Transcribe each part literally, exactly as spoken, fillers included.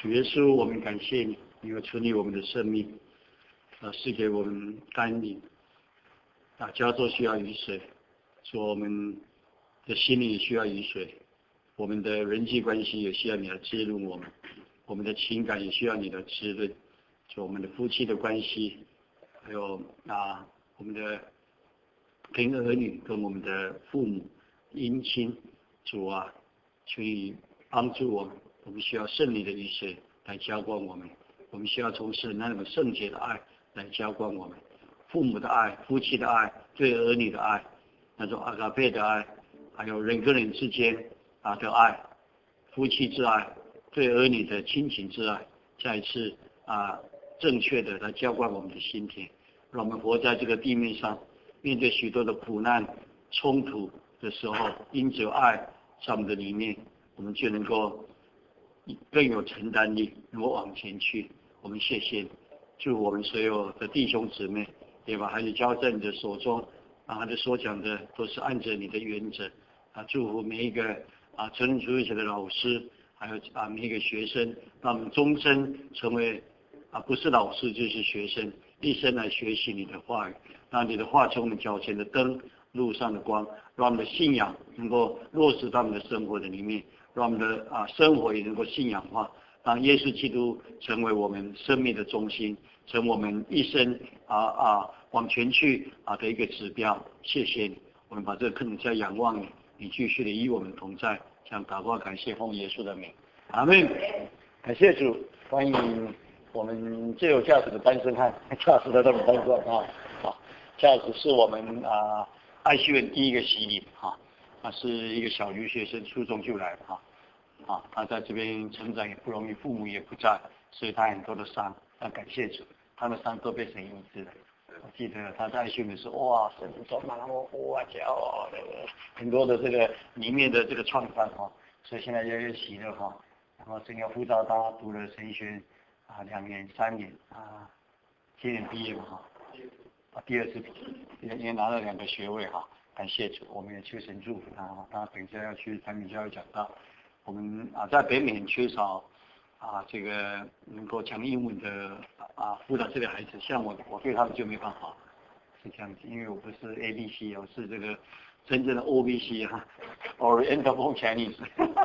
主耶稣，我们感谢你，你要处理我们的生命，啊，赐给我们甘霖。啊，加州需要雨水，说我们的心里也需要雨水，我们的人际关系也需要你来滋润我们，我们的情感也需要你的滋润，就我们的夫妻的关系，还有啊我们的跟儿女跟我们的父母姻亲，主啊，去帮助我们。我们需要圣灵的雨水来浇灌我们，我们需要从神那种圣洁的爱来浇灌我们，父母的爱、夫妻的爱、对儿女的爱，那种阿嘎贝的爱，还有人跟人之间啊的爱，夫妻之爱，对儿女的亲情之爱，再一次啊正确的来浇灌我们的心田，让我们活在这个地面上，面对许多的苦难冲突的时候，因着爱在我们的里面，我们就能够更有承担力，能够往前去。我们谢谢你，祝我们所有的弟兄姊妹也把孩子交在你的手中，啊，他的所讲的都是按着你的原则啊，祝福每一个啊成人主义者的老师，还有啊每一个学生，让我们终身成为啊不是老师就是学生，一生来学习你的话语，让你的话成我们脚前的灯，路上的光，让我们的信仰能够落实到我们的生活的里面。让我们的啊生活也能够信仰化，让耶稣基督成为我们生命的中心，成为我们一生啊啊往前去啊的一个指标。谢谢你，我们把这个更加仰望你，你继续的与我们同在。这样祷告，感谢奉耶稣的名，阿门。感谢主，欢迎我们最有价值的单身汉，价值的这么单身啊啊，价值是我们啊爱希院第一个洗礼啊。他是一个小留学生，初中就来了哈，啊，他在这边成长也不容易，父母也不在，所以他很多的伤，但感谢主，他的伤都被神医治了。我记得他在训的时候，哇，神充满了我，哇，骄傲的，很多的这个里面的这个创伤哈，所以现在越来越喜乐哈，然后神要辅导他读了神学啊两年三年啊，今年毕业嘛哈，啊第二次也也拿了两个学位哈。感谢主，我们也求神祝福他。他等一下要去产品教育讲到，我们啊在北美很缺少啊这个能够讲英文的啊辅导这个孩子，像我我对他们就没办法，是这样子，因为我不是 A B C， 我是这个真正的 O B C 哈 ，Oriental Chinese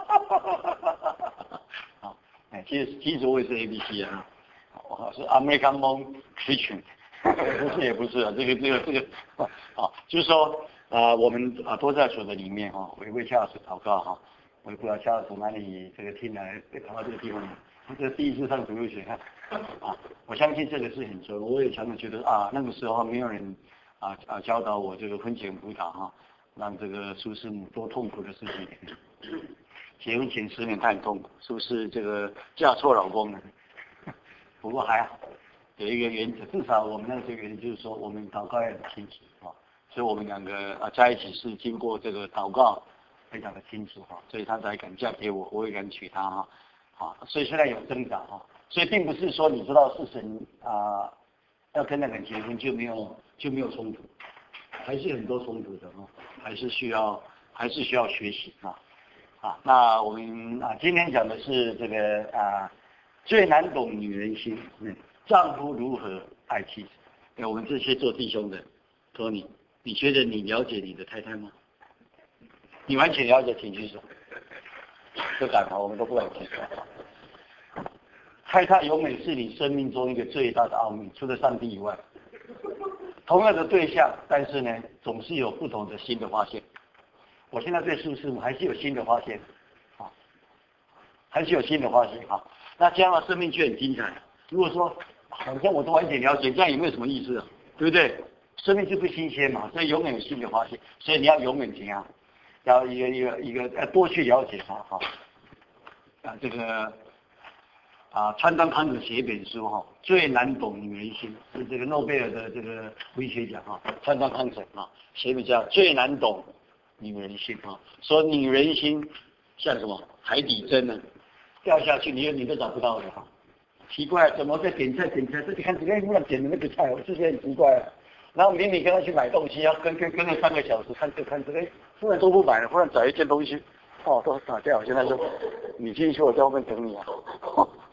啊，哎，其实其实我也是 A B C 啊，我是 American Born Christian， 不是也不是啊，这个这个这个啊，就是说。啊、呃，我们啊都在主的里面哈，我也为夏老师祷告哈，我也不知道夏老师哪里这个听来会跑到这个地方来，这是第一次上主日学啊，我相信这个是很重要，我也常常觉得啊，那个时候没有人啊啊教导我这个婚前辅导哈，让这个苏师母多痛苦的事情，结婚前十年太痛苦，是不是这个嫁错老公了？不过还好，有一个原则，至少我们那个原则就是说，我们祷告要很清楚啊。所以我们两个啊在一起是经过这个祷告非常的清楚哈，所以他才敢嫁给我，我也敢娶她哈，啊，所以现在有挣扎哈，所以并不是说你知道是神啊要跟那个人结婚就没有就没有冲突，还是很多冲突的哈，还是需要还是需要学习啊啊，那我们啊今天讲的是这个啊最难懂女人心，嗯，丈夫如何爱妻子，哎，我们这些做弟兄的托你。你觉得你了解你的太太吗？你完全了解，请举手。不敢啊，我们都不敢举手。太太永远是你生命中一个最大的奥秘，除了上帝以外。同样的对象，但是呢，总是有不同的新的发现。我现在对苏师母还是有新的发现，啊，还是有新的发现啊。那这样的生命就很精彩。如果说好像我都完全了解，这样有没有什么意思啊？对不对？生命就不新鲜嘛，所以永远有新的发现，所以你要永远怎样，要一个一个一个多去了解它哈。啊，这个啊，川端康子写一本书哈，最难懂女人心，是这个诺贝尔的这个文学奖哈，川端康子啊写一本叫《最难懂女人心》啊，说女人心像什么海底针呢，掉下去你你都找不到的哈。奇怪，怎么在点菜点菜？这里看这个忽然点的那个菜，我是觉得很奇怪啊。然后明明跟他去买东西，要跟跟跟了三个小时，看这看这个，忽然都不买了，忽然找一件东西，哦，都打掉。现在说你进去，我在后面等你啊。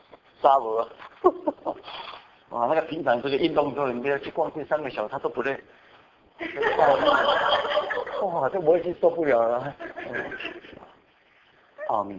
沙俄，哇，那个平常这个运动之后，你不要去逛街三个小时，他都不累。哇，这我已经受不了了。阿弥。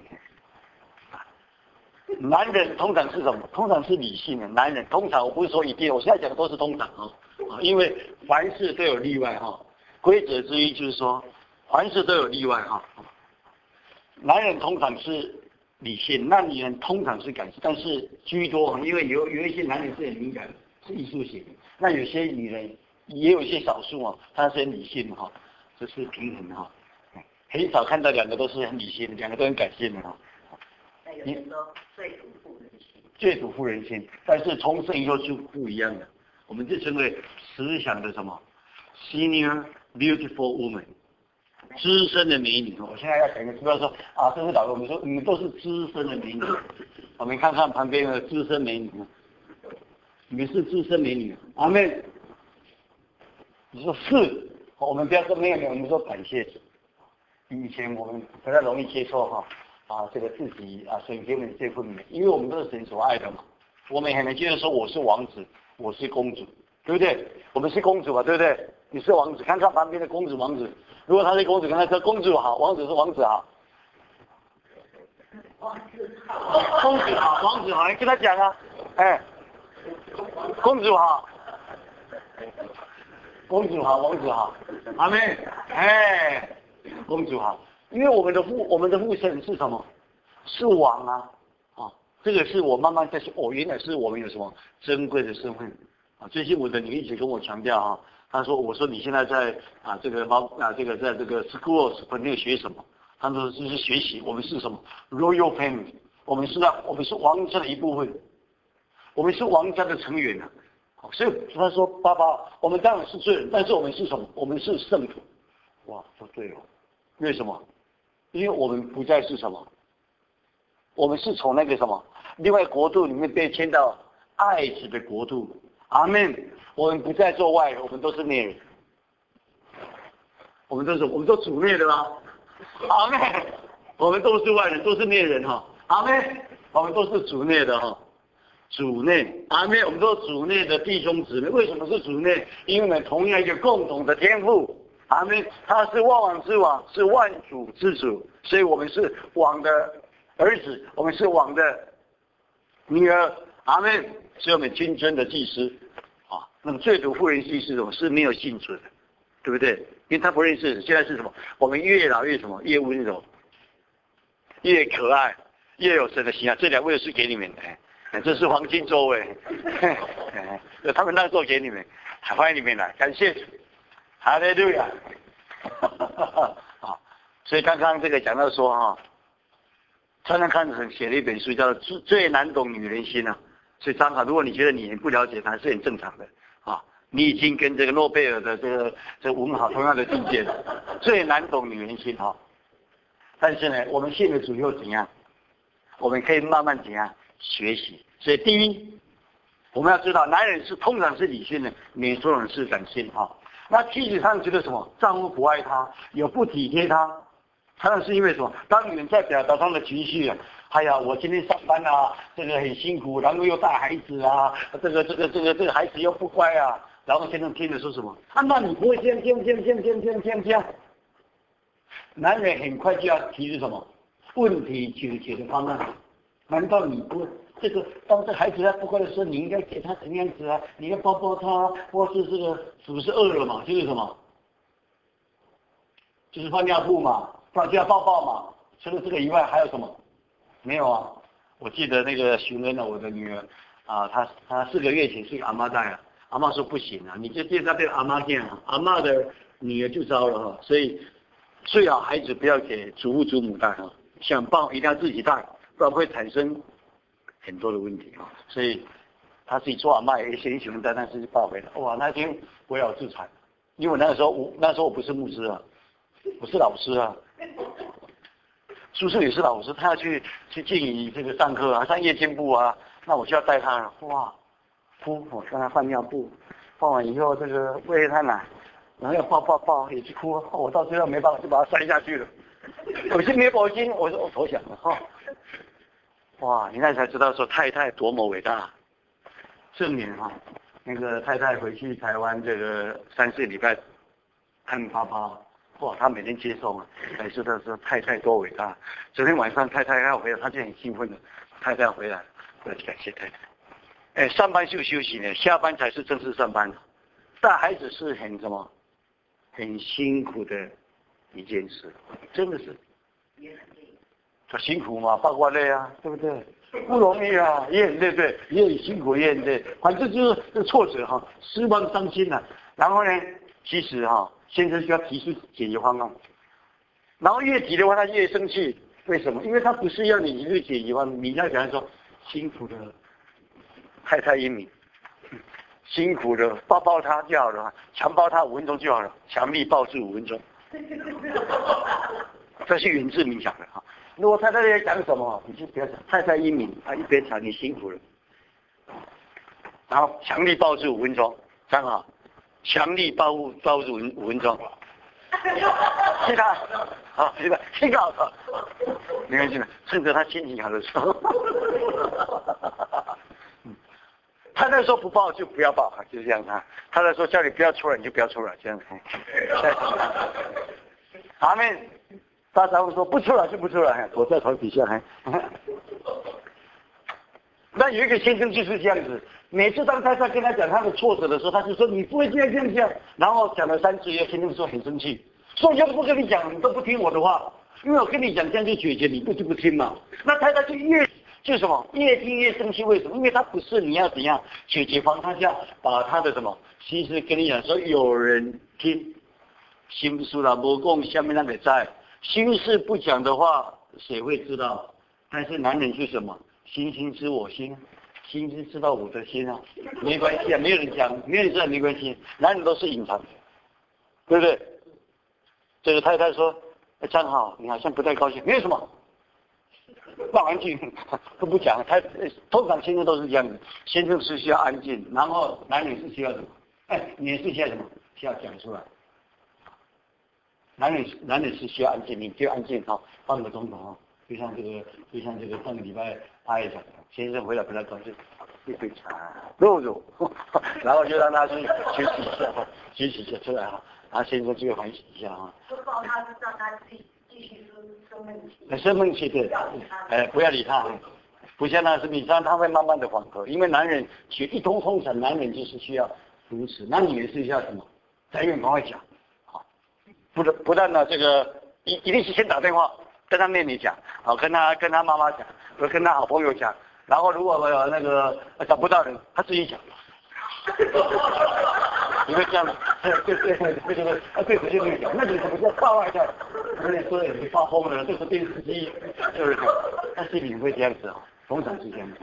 男人通常是什么？通常是理性的。男人通常我不是说一定，我现在讲的都是通常啊啊，因为凡事都有例外哈。规则之一就是说，凡事都有例外哈。男人通常是理性，那女人通常是感性，但是居多，因为有有一些男人是很敏感，是艺术型，那有些女人也有一些少数啊，她是很理性哈，这是平衡哈，很少看到两个都是很理性，两个都很感性的哈。 那有人说最笃妇人心， 最笃妇人心，但是从生以后是不一样的，我们就称为思想的什么 senior beautiful woman。资深的美女，我现在要讲一个，不要说啊，这是老的，我们说你们都是资深的美女。我们看看旁边的资深美女，你们是资深美女，阿妹，你说是，我们不要说没有没有，我们说感谢。以前我们不太容易接受哈啊这个自己啊神给我们这份美，因为我们都是神所爱的嘛，我们很难接受说我是王子，我是公主，对不对？我们是公主啊，对不对？你是王子，看看旁边的公主王子。如果他是公主，跟他说公主好，王子是王子好。 王子好， 公主好，王子好，你跟他讲啊，哎，公主好，公主好，王子好，阿妹，哎，公主好，因为我们的父，我们的父神是什么？是王啊，啊，这个是我慢慢在说，哦，原来是我们有什么珍贵的身份啊。最近我的女一直跟我强调啊。他说：“我说你现在在啊这个猫啊这个在这个 schools 本地学什么？”他说：“这是学习，我们是什么 royal family？ 我们是啊，我们是王家的一部分，我们是王家的成员啊。所以他说：爸爸，我们当然是罪人，但是我们是什么？我们是圣徒。哇，说对了，为什么？因为我们不再是什么，我们是从那个什么另外国度里面被迁到爱子的国度。阿门。我们不再做外人，我们都是内人。我们都是，我们都主内的啦。阿门。我们都是外人，都是内人哈。阿门。我们都是主内的哈。主内，阿门。我们都是主内的弟兄姊妹。为什么是主内？因为我们同样一个共同的天父。阿门。他是万王之王，是万主之主，所以我们是王的儿子，我们是王的女儿。阿门。所以我们君尊的祭司。那么最笃妇人心是什么？是没有幸存的，对不对？因为他不认识。现在是什么？我们越老越什么？越温柔，越可爱，越有神的形象。这两位是给你们的，这是黄金周位，他们那做给你们，欢迎你们来，感谢主，哈利路亚。所以刚刚这个讲到说哈，常常看成写了一本书叫《最难懂女人心》啊。所以张卡，如果你觉得你不了解他，是很正常的。啊，你已经跟这个诺贝尔的这个这个文豪同样的境界了，最难懂女人心哈。但是呢，我们信了主又怎样？我们可以慢慢怎样学习。所以第一，我们要知道，男人是通常是理性的，女人通常是感性哈。那妻子上觉得什么？丈夫不爱她，有不体贴她，当然是因为什么？当你们在表达他的情绪啊。哎呀，我今天上班啊，这个很辛苦，然后又带孩子啊，这个这个这个这个孩子又不乖啊，然后先生听着说什么？啊，那你不会这样这样这样这样这样这样这样这样？男人很快就要提出什么问题解决的方案？难道你不这个当这孩子他不乖的时候，你应该给他怎么样子啊？你要抱抱他，或是这个是不是饿了嘛？就是什么？就是换尿布嘛，不然就要抱抱嘛。除了这个以外，还有什么？没有啊，我记得那个熊恩呢，我的女儿啊，她她四个月前是阿妈带啊，阿妈说不行啊，你就变她变阿妈这样，阿妈的女儿就糟了哈，所以最好孩子不要给祖父祖母带哈，想抱一定要自己带，不然会产生很多的问题啊。所以她自己做阿妈也很喜欢带，但是就抱回来，哇，那天我要自残，因为那个时候我那时候我不是牧师啊，我是老师啊。叔叔也是老师，他要去去敬礼这个上课啊，上夜间部啊，那我就要带他了。哇，哭，我让他换尿布，换完以后这个喂他奶，然后要抱抱抱，也去哭，我到最后没办法就把他摔下去了。有些没保金，我说我投降了哈。 哇，你那才知道说太太多么伟大。这年啊，那个太太回去台湾这个三四礼拜看爸爸，哇，他每天接送啊，才知道说太太多伟大。昨天晚上太太要回来，他就很兴奋了，太太要回来，我要感谢太太。哎，上班就休息呢，下班才是正式上班。带孩子是很什么，很辛苦的一件事，真的是。他辛苦嘛，包括累啊，对不对？不容易啊，也很累，对，也很辛苦，也很累。反正就是这挫折哈，失望伤心了、啊。然后呢，其实哈，先生需要提出解决方案。然后越提的话，他越生气。为什么？因为他不是要你一个解决方案，你要讲说辛苦的太太英明，辛苦的抱抱他就好了，强抱他五分钟就好了，强力抱住五分钟。这是原志明讲的哈。如果太太在讲什么，你就不要讲。太太英明，他一边讲你辛苦了，然后强力抱住五分钟，这样好，强力抱抱住五分钟。是他，好，是的，这个好，没关系的，趁着他心情好的时候。他那时候不抱就不要抱，就是这样啊。他那时候叫你不要出来，你就不要出来，这样子。阿妹。大家会说不出来就不出来，躲在头底下还。那有一个先生就是这样子，每次当太太跟他讲他的挫折的时候，他就说你不会这样这样这样，然后讲了三次以后，先生说很生气，说要不跟你讲，你都不听我的话，因为我跟你讲这样就解决，你不就不听嘛。那太太就越就什么越听越生气，为什么？因为他不是你要怎样解决方，他要把他的什么心思跟你讲，说有人听，心思啦，不讲下面那个在。心事不讲的话，谁会知道？但是男人是什么？心心知我心，心心知道我的心啊，没关系啊，没有人讲，没有人知道没关系。男人都是隐藏的，对不对？这个太太说：“哎，张好，你好像不太高兴，没有什么，放安静，都不讲。他通常先生都是这样子，先生是需要安静，然后男人是需要什么？哎，你是需要什么？需要讲出来。”男人男人是需要安静，你就安静哈，半个钟头哈，就像这个就像这个上个礼拜阿姨讲的，先生回来不太高兴，一杯茶肉肉，然后就让他去学习一下，学习一下出来哈，然后先生就会反省一下哈。 就抱他，让他继继续生生闷气。 生闷气对，哎，不要理他，不像那是你让他会慢慢的缓和，因为男人学一通通常男人就是需要如此，那女人是需要什么？再用赶快讲。不不但呢，这个一一定是先打电话跟他妹妹讲，好，跟他跟他妈妈讲，或跟他好朋友讲，然后如果呃那个找不到人，他自己讲。你会这样，对对对对对对，啊对，直接跟你讲，那你怎么叫爆外的？有点说你发疯了，这是电视机，就是但是你会这样子啊，通常是这样子。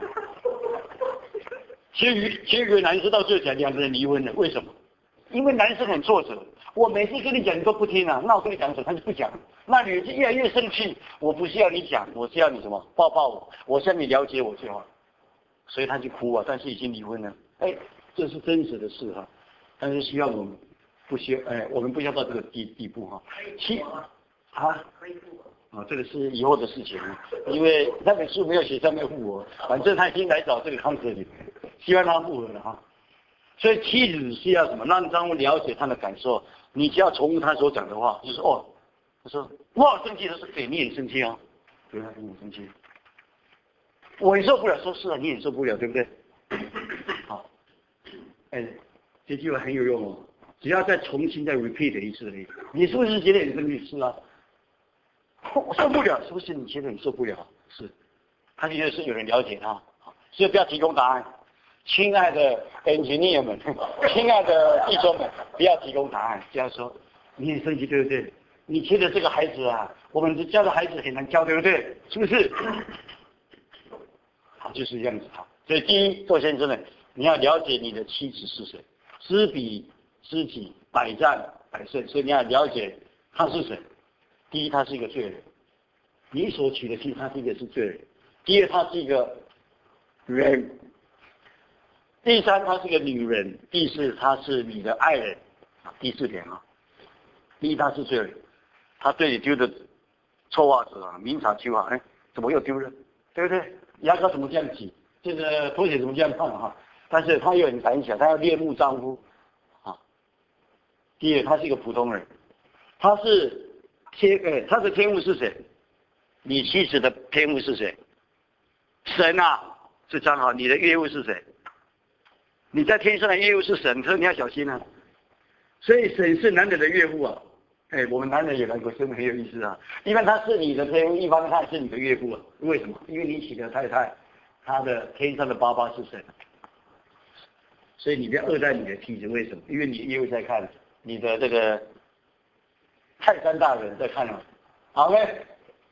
其余其余男生到最后讲两个人离婚了，为什么？因为男生很挫折。我每次跟你讲你都不听啊，那我跟你讲什么他就不讲，那女人就越来越生气。我不是要你讲，我是要你什么抱抱我，我是要你了解我就好，所以他就哭啊，但是已经离婚了。哎，这是真实的事哈、啊，但是希望我们不需要，哎，我们不要到这个地地步哈、啊。其啊，啊，这个是以后的事情，因为那本书没有写上面复合，反正他已经来找这个康哲里，希望他复合了哈、啊。所以妻子是要什么？让丈夫了解他的感受。你只要重复他所讲的话，就是哦，他说我好生气，他说对，你也生气啊，对，他很生气，我也受不了，说是啊，你也受不了，对不对？好，哎，这句话很有用哦，只要再重新再 repeat 一次而已。你是不是觉得你生气？是啊，我受不了，是不是你觉得你受不了？是，他觉得是有人了解他，所以不要提供答案。亲爱的 engineer 们，亲爱的弟兄们，不要提供答案，这样说，你很生气对不对？你觉得这个孩子啊，我们教的孩子很难教对不对？是不是？好，就是这样子好。所以第一，做先生呢，你要了解你的妻子是谁，知彼知己，百战百胜，所以你要了解他是谁。第一，他是一个罪人，你所娶的妻，他第一个是罪人；第二，他是一个人。第三，她是个女人；第四，她是你的爱人。第四点啊，第一，她是罪人，她对你丢的臭袜子啊，明察秋毫，哎，怎么又丢了？对不对？ 牙膏怎么这样挤，这个拖鞋怎么这样放哈？但是他又很胆小，他要恋慕丈夫啊。第二，他是一个普通人，他是天呃，他的天父是谁？你妻子的天父是谁？神啊，是张好，你的岳父是谁？你在天上的岳父是神，所以你要小心啊。所以神是男人的岳父啊。哎，我们男人也来过，真的很有意思啊。一般他是你的天父，一般他是你的岳父啊。为什么？因为你娶的太太，他的天上的爸爸是神，所以你不要恶待你的妻子。为什么？因为你岳父在看，你的这个泰山大人在看啊。好嘞。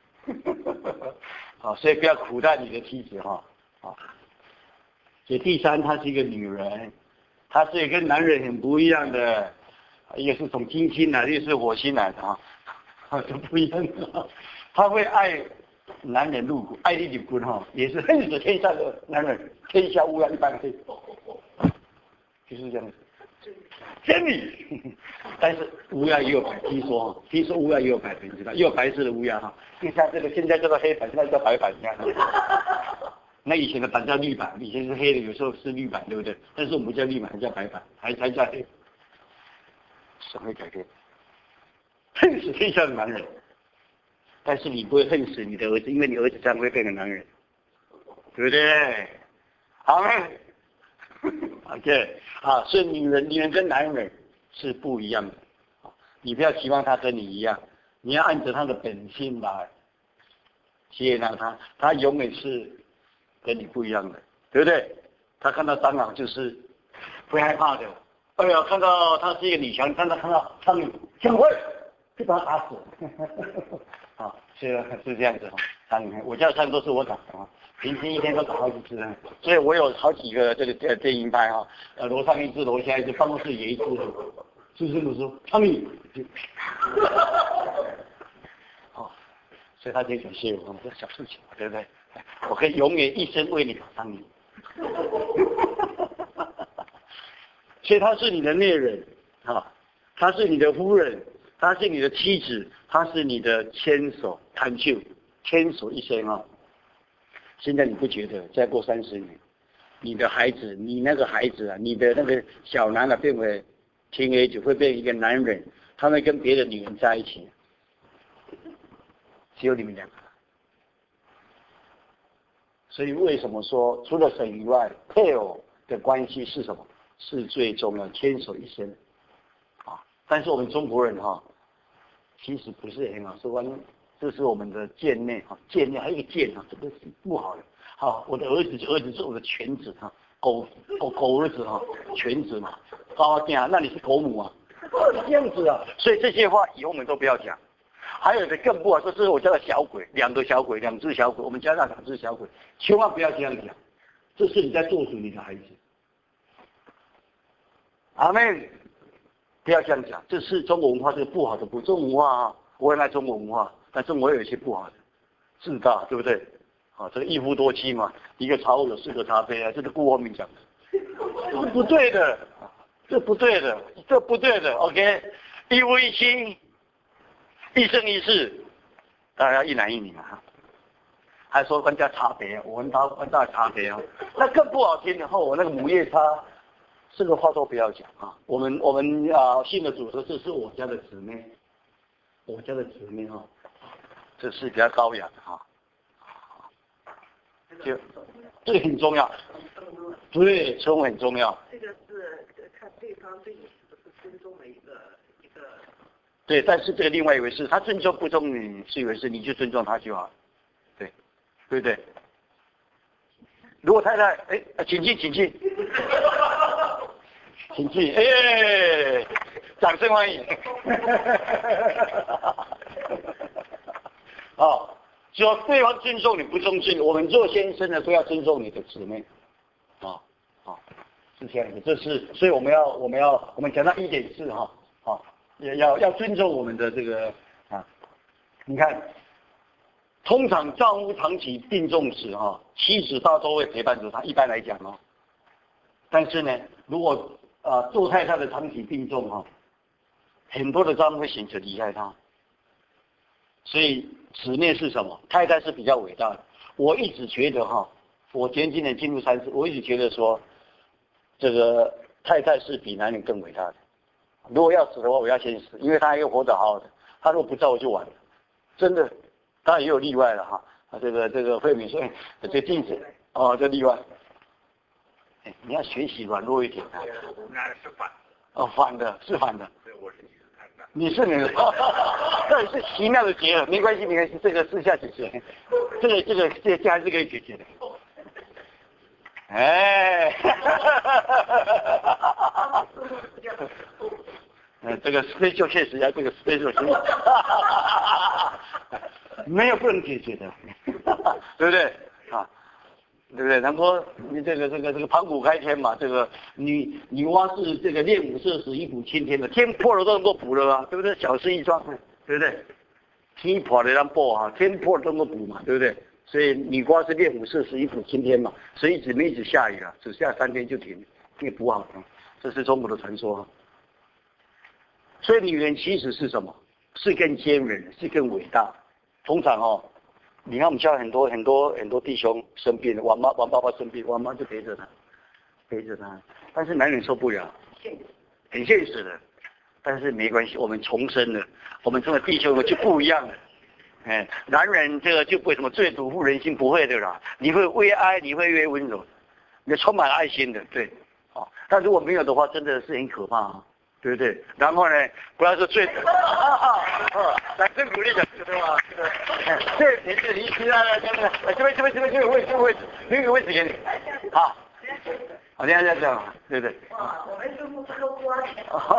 好，所以不要苦待你的妻子哈。好，所以第三，她是一个女人，她是跟男人很不一样的。一个是从金星来的，一个是火星来的啊，都不一样的。他会爱男人入骨，爱你入骨哈，也是恨死天下的男人，天下乌鸦一般黑，就是这样子。真理，但是乌鸦也有白，听说哈，听说乌鸦也有白，你知道，也有白色的乌鸦哈，就像这个现在叫做黑板，现在叫白板一样。那以前的板叫绿板，以前是黑的，有时候是绿板，对不对？但是我们叫绿板，叫白板，还还叫黑。神会改变，恨死天下的男人，但是你不会恨死你的儿子，因为你儿子将会变成男人，对不对？好嘞 ，OK， 啊，所以女人，女人跟男人是不一样的，你不要期望他跟你一样，你要按着他的本性来接纳他，他永远是跟你不一样的，对不对？他看到蟑螂就是不害怕的。哎呀，看到她是一个女强，看到看到苍蝇，想会就把她打死。啊，是是这样子哈。苍蝇，我家的苍蝇都是我打的啊，平均一天都打好几只，所以我有好几个这个电电影拍哈，呃，楼上一只，楼下一只，办公室也一只，是不是？我说苍蝇，哦，所以他就感谢我，这小事情，对不对？我可以永远一生为你打苍蝇。所以她是你的内人啊，她是你的夫人，她是你的妻子，她是你的牵手探救，牵手一生啊。现在你不觉得再过三十年，你的孩子，你那个孩子啊，你的那个小男的变为天黑就会变一个男人，他会跟别的女人在一起，只有你们两个。所以为什么说除了神以外，配偶的关系是什么？是最重要，牵手一生啊！但是我们中国人哈、啊，其实不是很好说，这是我们的贱内啊，贱内还有一个贱啊，这个是不好的。好，我的儿子，儿子是我的犬子啊，狗狗狗儿子啊，犬子嘛，高家，那你是狗母啊，这样子啊，所以这些话以后我们都不要讲。还有的更不好说，这是我家的小鬼，两个小鬼，两只小鬼，我们家那两只小鬼，千万不要这样讲，这是你在做主你的孩子。阿妹，不要这样讲，这是中国文化，这个不好的不，中国文化啊，我也爱中国文化，但中国有一些不好的，自大，对不对？啊，这个一夫多妻嘛，一个茶壶有四个茶杯啊，这是顾光明讲的，这是不对的，这不对的，这不对的 ，OK， 一夫一妻，一生一世，当然要一男一女嘛，还说人家茶杯，我们他们家茶杯啊，那更不好听的话，我那个母夜叉。这个话都不要讲啊！我们我们啊信的主说这是我家的姊妹，我家的姊妹哈、啊，这是比较高雅的哈、啊。就这个很重要，对，称呼很重要。 这个是看对方对你是不是尊重的一个一个。 对，但是这个另外一回事，他尊重不尊重你是一回事，你就尊重他就好，对，对不对？如果太太，哎，请进，请进。请进，哎，掌声欢迎。哦，只要对方尊重你，不尊重你，我们做先生的都要尊重你的姊妹。啊、哦，啊、哦，是这样的，这是，所以我们要，我们要，我们讲到一点四哈，啊、哦，也要要尊重我们的这个啊，你看，通常丈夫长期病重时哈，妻子大多会陪伴着他，一般来讲哦，但是呢，如果啊，做太太的长期病重哈，很多的丈夫会选择离开他，所以姊妹是什么？太太是比较伟大的。我一直觉得哈， 我前今年进入三十，我一直觉得说，这个太太是比男人更伟大的。如果要死的话，我要先死，因为他还要活得好好的。他如果不在我就完了，真的。当然也有例外了哈。啊，这个这个慧敏说，哎，这镜子哦，这例外。哎，你要学习软弱一点啊。 那是反的。 哦，反的是反的。 对，我是你是看的。 你是你的，这是奇妙的结合，没关系没关系，这个私下解决，这个这个这这还是可以解决的。哎，嗯，这个 special case 啊，这个 special case， 没有不能解决的，对不对啊？对不对？然后你这个这个这个盘古开天嘛，这个女女娲是这个练武射死一补青天的，天破了都能够补了啊，对不对？小事一桩，对不对？天破了让补啊，天破了都能够补嘛，对不对？所以女娲是练武射死一补青天嘛，所以一直没一直下雨啊，只下三天就停，给补好了，这是中国的传说。所以女人其实是什么？是更坚韧，是更伟大。通常哦。你看我们家很多很多很多弟兄生病了，王妈王爸爸生病，王妈就陪着他，陪着他。但是男人受不了，很现实的。但是没关系，我们重生了，我们这个弟兄就不一样了。哎，男人这个就不会什么最笃妇人心，不会的啦。你会越爱，你会越温柔，你充满爱心的，对。啊，但如果没有的话，真的是很可怕啊。对不对？然后呢，不要说最，来真鼓励的，对吧？这这这你其他的，这边这边这边这边这个位置，这个位置，留个位置给你，好，好，这样这样这样，对不对？ 哇，我们是不是都多钱？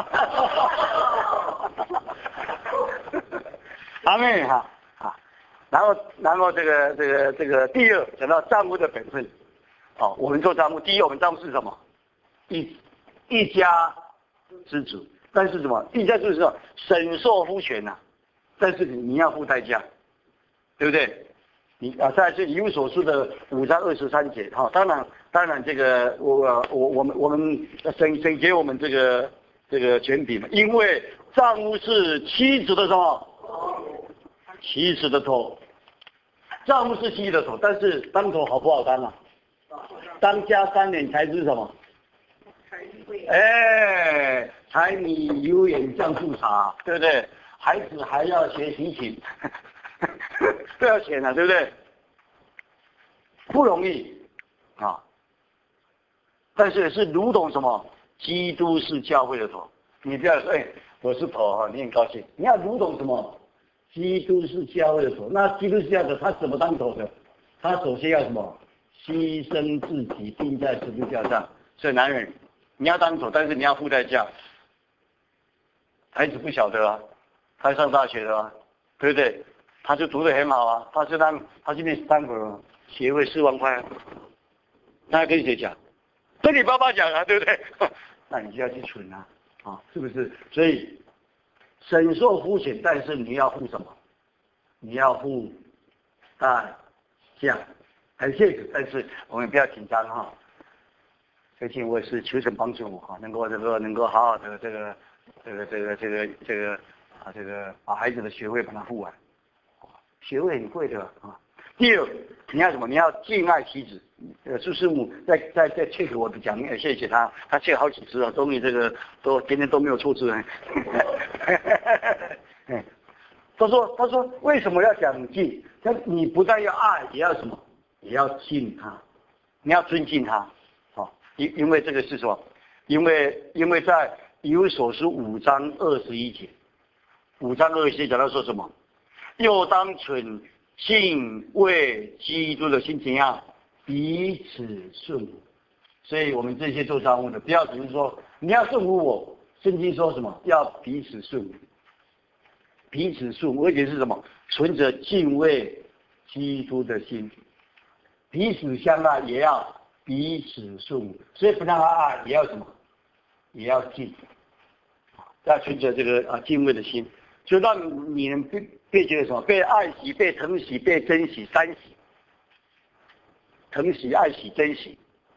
阿妹哈啊，然后然后这个这个这个第二讲到丈夫的本分，哦，我们做丈夫，第一我们丈夫是什么？一一家之主，但是什么？一家之主是什么？审受夫权呐、啊，但是你你要付代价，对不对？你啊，再来是以弗所书的五章二十三节，哈、哦，当然当然这个我我我们我们审审给我们这个这个权柄嘛，因为丈夫是妻子的什么？妻子的头，丈夫是妻子的头，但是当头好不好当啊？当家三年才知什么？哎，柴米油盐酱醋茶，对不对？孩子还要学习情，都要学呢，对不对？不容易啊！但是是如同什么？基督是教会的头，你不要说，哎，我是头哈，你很高兴。你要如同什么？基督是教会的头，那基督是教会的头，他怎么当头的？他首先要什么？牺牲自己，钉在十字架上。所以男人。你要当头，但是你要付代价。孩子不晓得啊，他上大学的啊，对不对？他就读得很好啊，他是当他去念斯坦福，学费四万块、啊，那跟谁讲？跟你爸爸讲啊，对不对？那你就要去存啊，啊，是不是？所以审受夫权，但是你要付什么？你要付代价，很现实，但是我们不要紧张哈。最近我也是求神帮助我哈，能够这个能够好好的这个这个这个这个这个啊这个把孩子的学费把它付完，学费很贵的啊。第二，你要什么？你要敬爱妻子。呃，苏师母在在在劝我的讲，谢谢他，他劝好几次了，终于这个都天天都没有错字。他说他说为什么要讲敬？他你不但要爱，也要什么？也要敬他，你要尊敬他。因因为这个是什么？因为因为在以弗所书五章二十一节，五章二十一节讲到说什么？又当存敬畏基督的心情啊，彼此顺服。所以我们这些做丈夫的，不要只是说你要顺服我，圣经说什么？要彼此顺服，彼此顺服，而且是什么？存着敬畏基督的心，彼此相爱也要。彼此顺服，所以不但要爱，也要什么？也要敬，要存着这个啊敬畏的心，就让你能被被觉得什么？被爱惜、被疼惜、被珍惜，三喜，疼惜、爱惜、珍惜，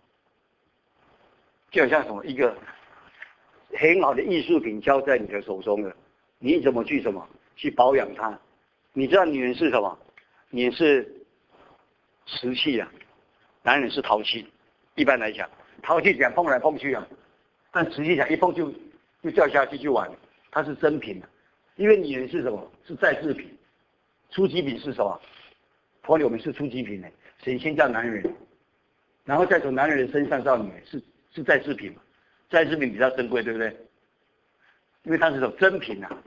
就好像什么一个很好的艺术品交在你的手中了，你怎么去什么去保养它？你知道女人是什么？你是瓷器啊。 男人是淘气，一般来讲，淘气讲碰来碰去啊，但实际上一碰就就掉下去就完了，它是真品的。因为女人是什么？是再制品，初级品是什么？朋友们是初级品呢，谁先叫男人，然后再从男人身上到女人，是是再制品嘛？再制品比较珍贵，对不对？因为它是种真品啊。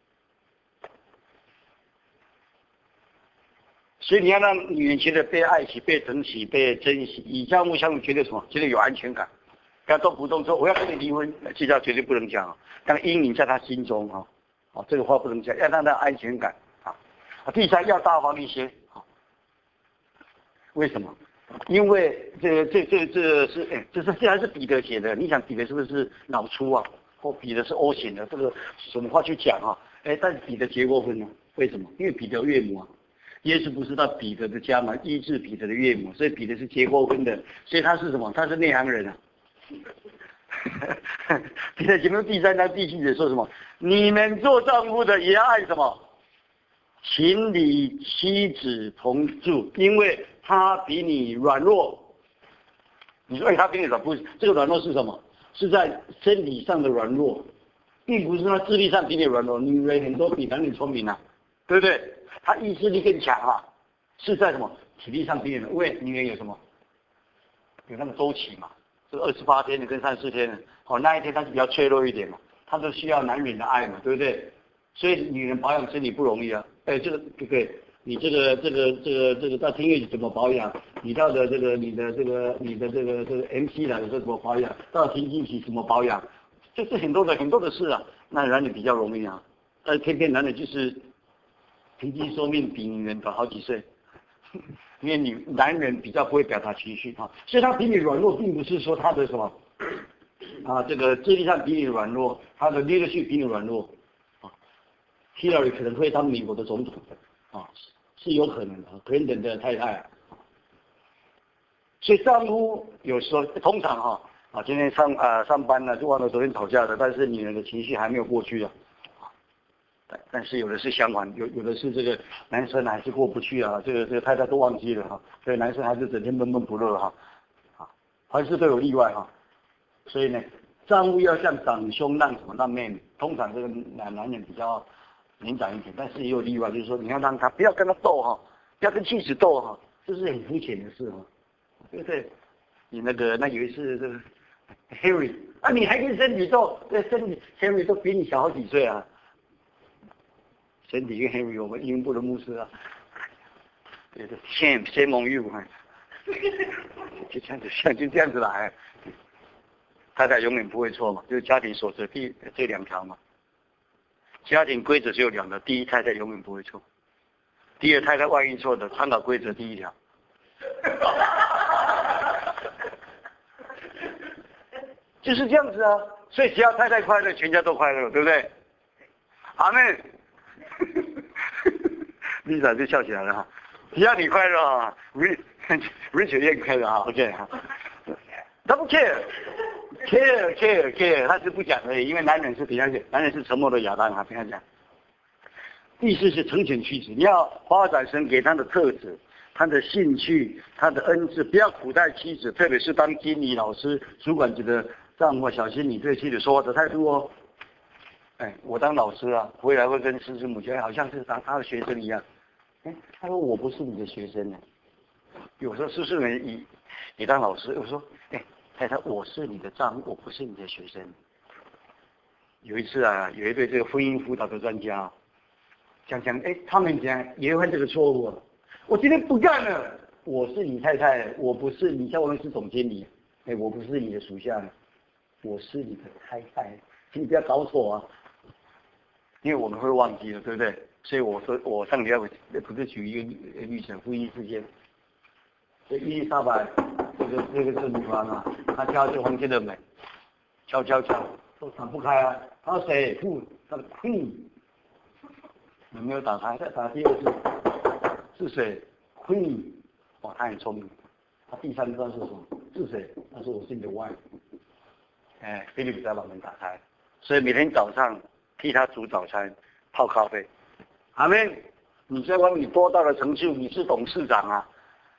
所以你要让女人觉得被爱惜、被疼惜、被珍惜，以家务相处，觉得什么？觉得有安全感。不要动不动说我要跟你离婚，这叫绝对不能讲啊。让阴影在他心中啊，啊，这个话不能讲，要让他安全感啊。啊，第三要大方一些啊。为什么？因为这个这这这是哎，这是这还是彼得写的。你想彼得是不是脑粗啊？或彼得是 O 型的？这个什么话去讲啊？哎，但是彼得结过婚呢？为什么？因为彼得岳母啊。耶稣不是到彼得的家嘛，医治彼得的岳母，所以彼得是结过婚的，所以他是什么？他是内行人啊。彼得前面第三章第七节说什么？你们做丈夫的也要爱什么？情理妻子同住，因为他比你软弱。你说哎，他比你软不是？这个软弱是什么？是在身体上的软弱，并不是他智力上比你软弱。女人很多比男人聪明啊，对不对？他意志力更强啊，是在什么体力上比你软。为女人有什么？有那个周期嘛，这个二十八天的跟三十四天的，哦，那一天她是比较脆弱一点嘛，她都需要男人的爱嘛，对不对？所以女人保养身体不容易啊。哎，这个对不对？你这个这个这个这个到听乐怎么保养？你到的这个你的这个你的这个这个 M C 来的时候怎么保养？到停经期怎么保养？这是很多的很多的事啊。那男人比较容易啊，但偏偏男人就是平均寿命比女人短好几岁，因为女男人比较不会表达情绪啊，所以他比你软弱，并不是说他的什么啊，这个智力上比你软弱，他的 leadership 比你软弱啊。Hillary 可能会当美国的总统啊，是有可能的 ，Clinton 的太太啊。所以丈夫有时候通常哈啊，今天上啊上班呢就忘了昨天吵架的，但是女人的情绪还没有过去啊。但是有的是相反，有有的是这个男生还是过不去啊，这个这个太太都忘记了哈，所以男生还是整天闷闷不乐哈，啊，凡事都有例外哈，所以呢，丈夫要像长兄让什么让妹妹，通常这个男男人比较年长一点，但是也有例外，就是说你要让他不要跟他斗哈，不要跟妻子斗哈，这是很肤浅的事哈，对不对？你那个那有一次这个 Harry 啊，你还跟身体斗，这身体 Harry 都比你小好几岁啊。身体跟 Henry 我们英部的牧师啊，对对 ，shame shame on you 啊，就这样子，像就这样子来，太太永远不会错嘛，就是家庭守则第这两条嘛，家庭规则只有两条，第一太太永远不会错，第二太太万一错的，参考规则第一条。就是这样子啊，所以只要太太快乐，全家都快乐，对不对？阿妹。Lisa 就笑起来了哈，只要你快乐啊 ，Rich 也快乐啊 ，OK 哈，他不 care，care care care， 他是不讲而已，因为男人是比较男人是沉默的亚当啊，不要讲。第四是成全妻子，你要发展神给他的特质、他的兴趣、他的恩赐，不要苦待妻子，特别是当经理、老师、主管级的丈夫，小心你对妻子说话的态度哦。哎，我当老师啊，回来会跟师师母讲，好像是当他的学生一样。哎，他说我不是你的学生呢。有时候师师们你你当老师，我说哎，太太我是你的丈夫，我不是你的学生。有一次啊，有一对这个婚姻辅导的专家讲讲，哎，他们讲也犯这个错误，我今天不干了，我是你太太，我不是你，叫我们是总经理，哎，我不是你的属下，我是你的太太，请你不要搞错啊。因为我们会忘记了，对不对？所以我说，我上礼拜不是举一个例子，婚姻之间，这伊丽莎白这个这个这个女王啊，她敲这房间的门，敲敲敲，都打不开啊。她说谁？不，她的 Queen， 门没有打开，再打第二次，是谁 ？Queen， 哇，她很聪明。她第三次说什么？是谁？她说我是你的 wife。哎，菲利普才把门打开，所以每天早上。替他煮早餐，泡咖啡。阿妹，你在外面你多大的成就？你是董事长啊！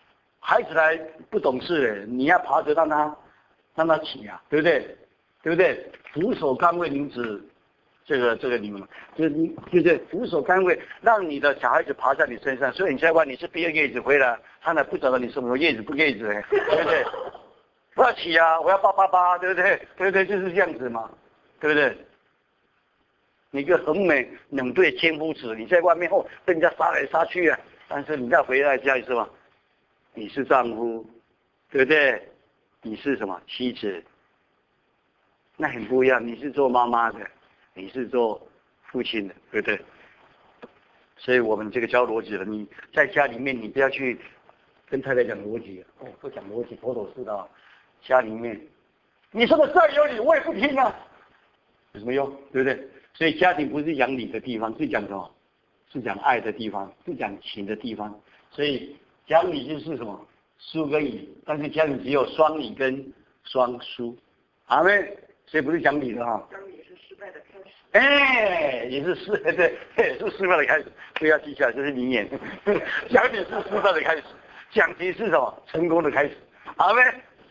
孩子来不懂事，你要爬着让他让他起啊，对不对？对不对？俯首甘为女子，这个这个你们就是你对不对？俯首甘为，让你的小孩子爬在你身上，所以你在外你是毕业叶子回来，他呢不晓得你什么时候叶子不叶子，对不对？我要起啊，我要八八八，对不对？对不对？就是这样子嘛，对不对？你一个很美冷对千夫子，你在外面后被人家杀来杀去啊，但是你再回来家里是吧？你是丈夫，对不对？你是什么妻子？那很不一样，你是做妈妈的，你是做父亲的，对不对？所以我们这个教逻辑了，你在家里面你不要去跟太太讲逻辑，哦，不讲逻辑，头头是道。家里面，你说的再有理，我也不听啊，有什么用？对不对？所以家庭不是讲理的地方，是讲什么？是讲爱的地方，是讲情的地方。所以讲理就是什么？输跟赢，但是讲理只有双赢跟双输，阿妹。所以不是讲理的哈， 讲理是失败的开始。 哎，也是失对，对，是失败的开始，不要记下来，这是名言。讲理是失败的开始，讲题是什么？成功的开始，好没？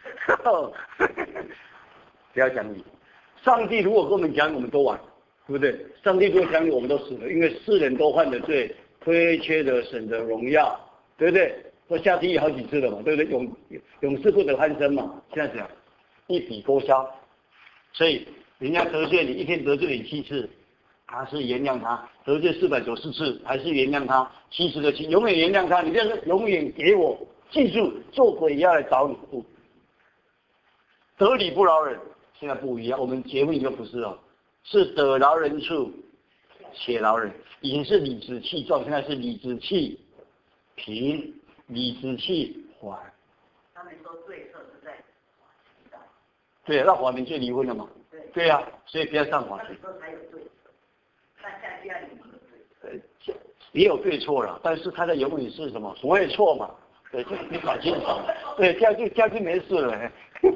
不要讲理。上帝如果跟我们讲，我们都完，对不对？上帝如果讲理，我们都死了，因为世人都犯了罪，亏缺了神的荣耀，对不对？我下地狱好几次了嘛，对不对？永永世不得翻身嘛，现在这样一笔勾销。所以人家得罪你，一天得罪你七次，还是原谅他；得罪四百九十次，还是原谅他。七十个七，永远原谅他。你这是永远给我记住，做鬼也要来找你。不，得理不饶人，现在不一样。我们结婚就不是哦，是得饶人处且饶人。以前是理直气壮，现在是理直气平，理直气缓。 他们说对错是在。 对，那法庭就离婚了嘛？对，对呀、啊，所以不要上法庭。 那才有对，那在家里没有对，也有对错了，但是他的永远是什么？所谓错嘛？对，就你搞清楚。对，这样就这样就没事了。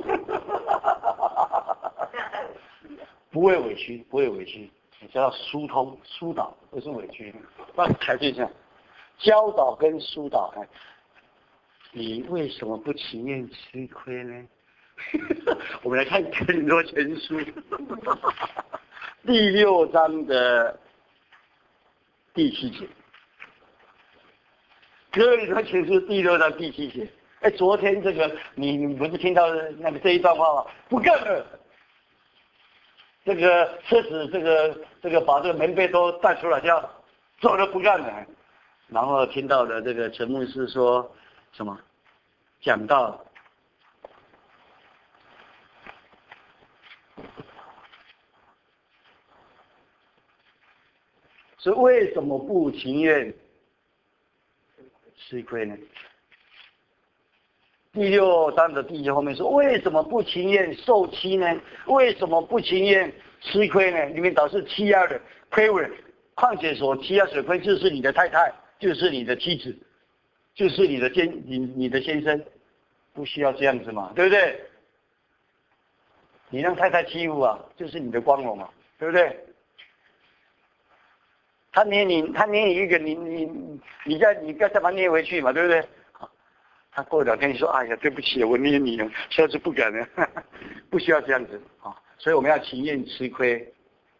不会委屈，不会委屈，你只要疏通、疏导，不是委屈。那才对这样，教导跟疏导，哎，你为什么不情愿吃亏呢？我们来看《哥林多前书》第六章的第七节，《哥林多前书》第六章第七节。哎，昨天这个你你不是听到那个这一段话吗？不干了，这个车子这个这个把这个门被都带出来，叫走了不干了。然后听到了这个陈牧师说什么？讲到。是为什么不情愿吃亏呢？第六章的第一后面说为什么不情愿受欺呢？为什么不情愿吃亏呢？里面导致欺压的、亏为，况且所欺压所亏就是你的太太，就是你的妻子，就是你的先你你的先生，不需要这样子嘛，对不对？你让太太欺负啊，就是你的光荣啊，对不对？他捏你，他捏你一个，你你你再你不要再把他捏回去嘛，对不对？他过两天你说，哎呀，对不起，我捏你了，下次不敢了，不需要这样子啊。所以我们要情愿吃亏。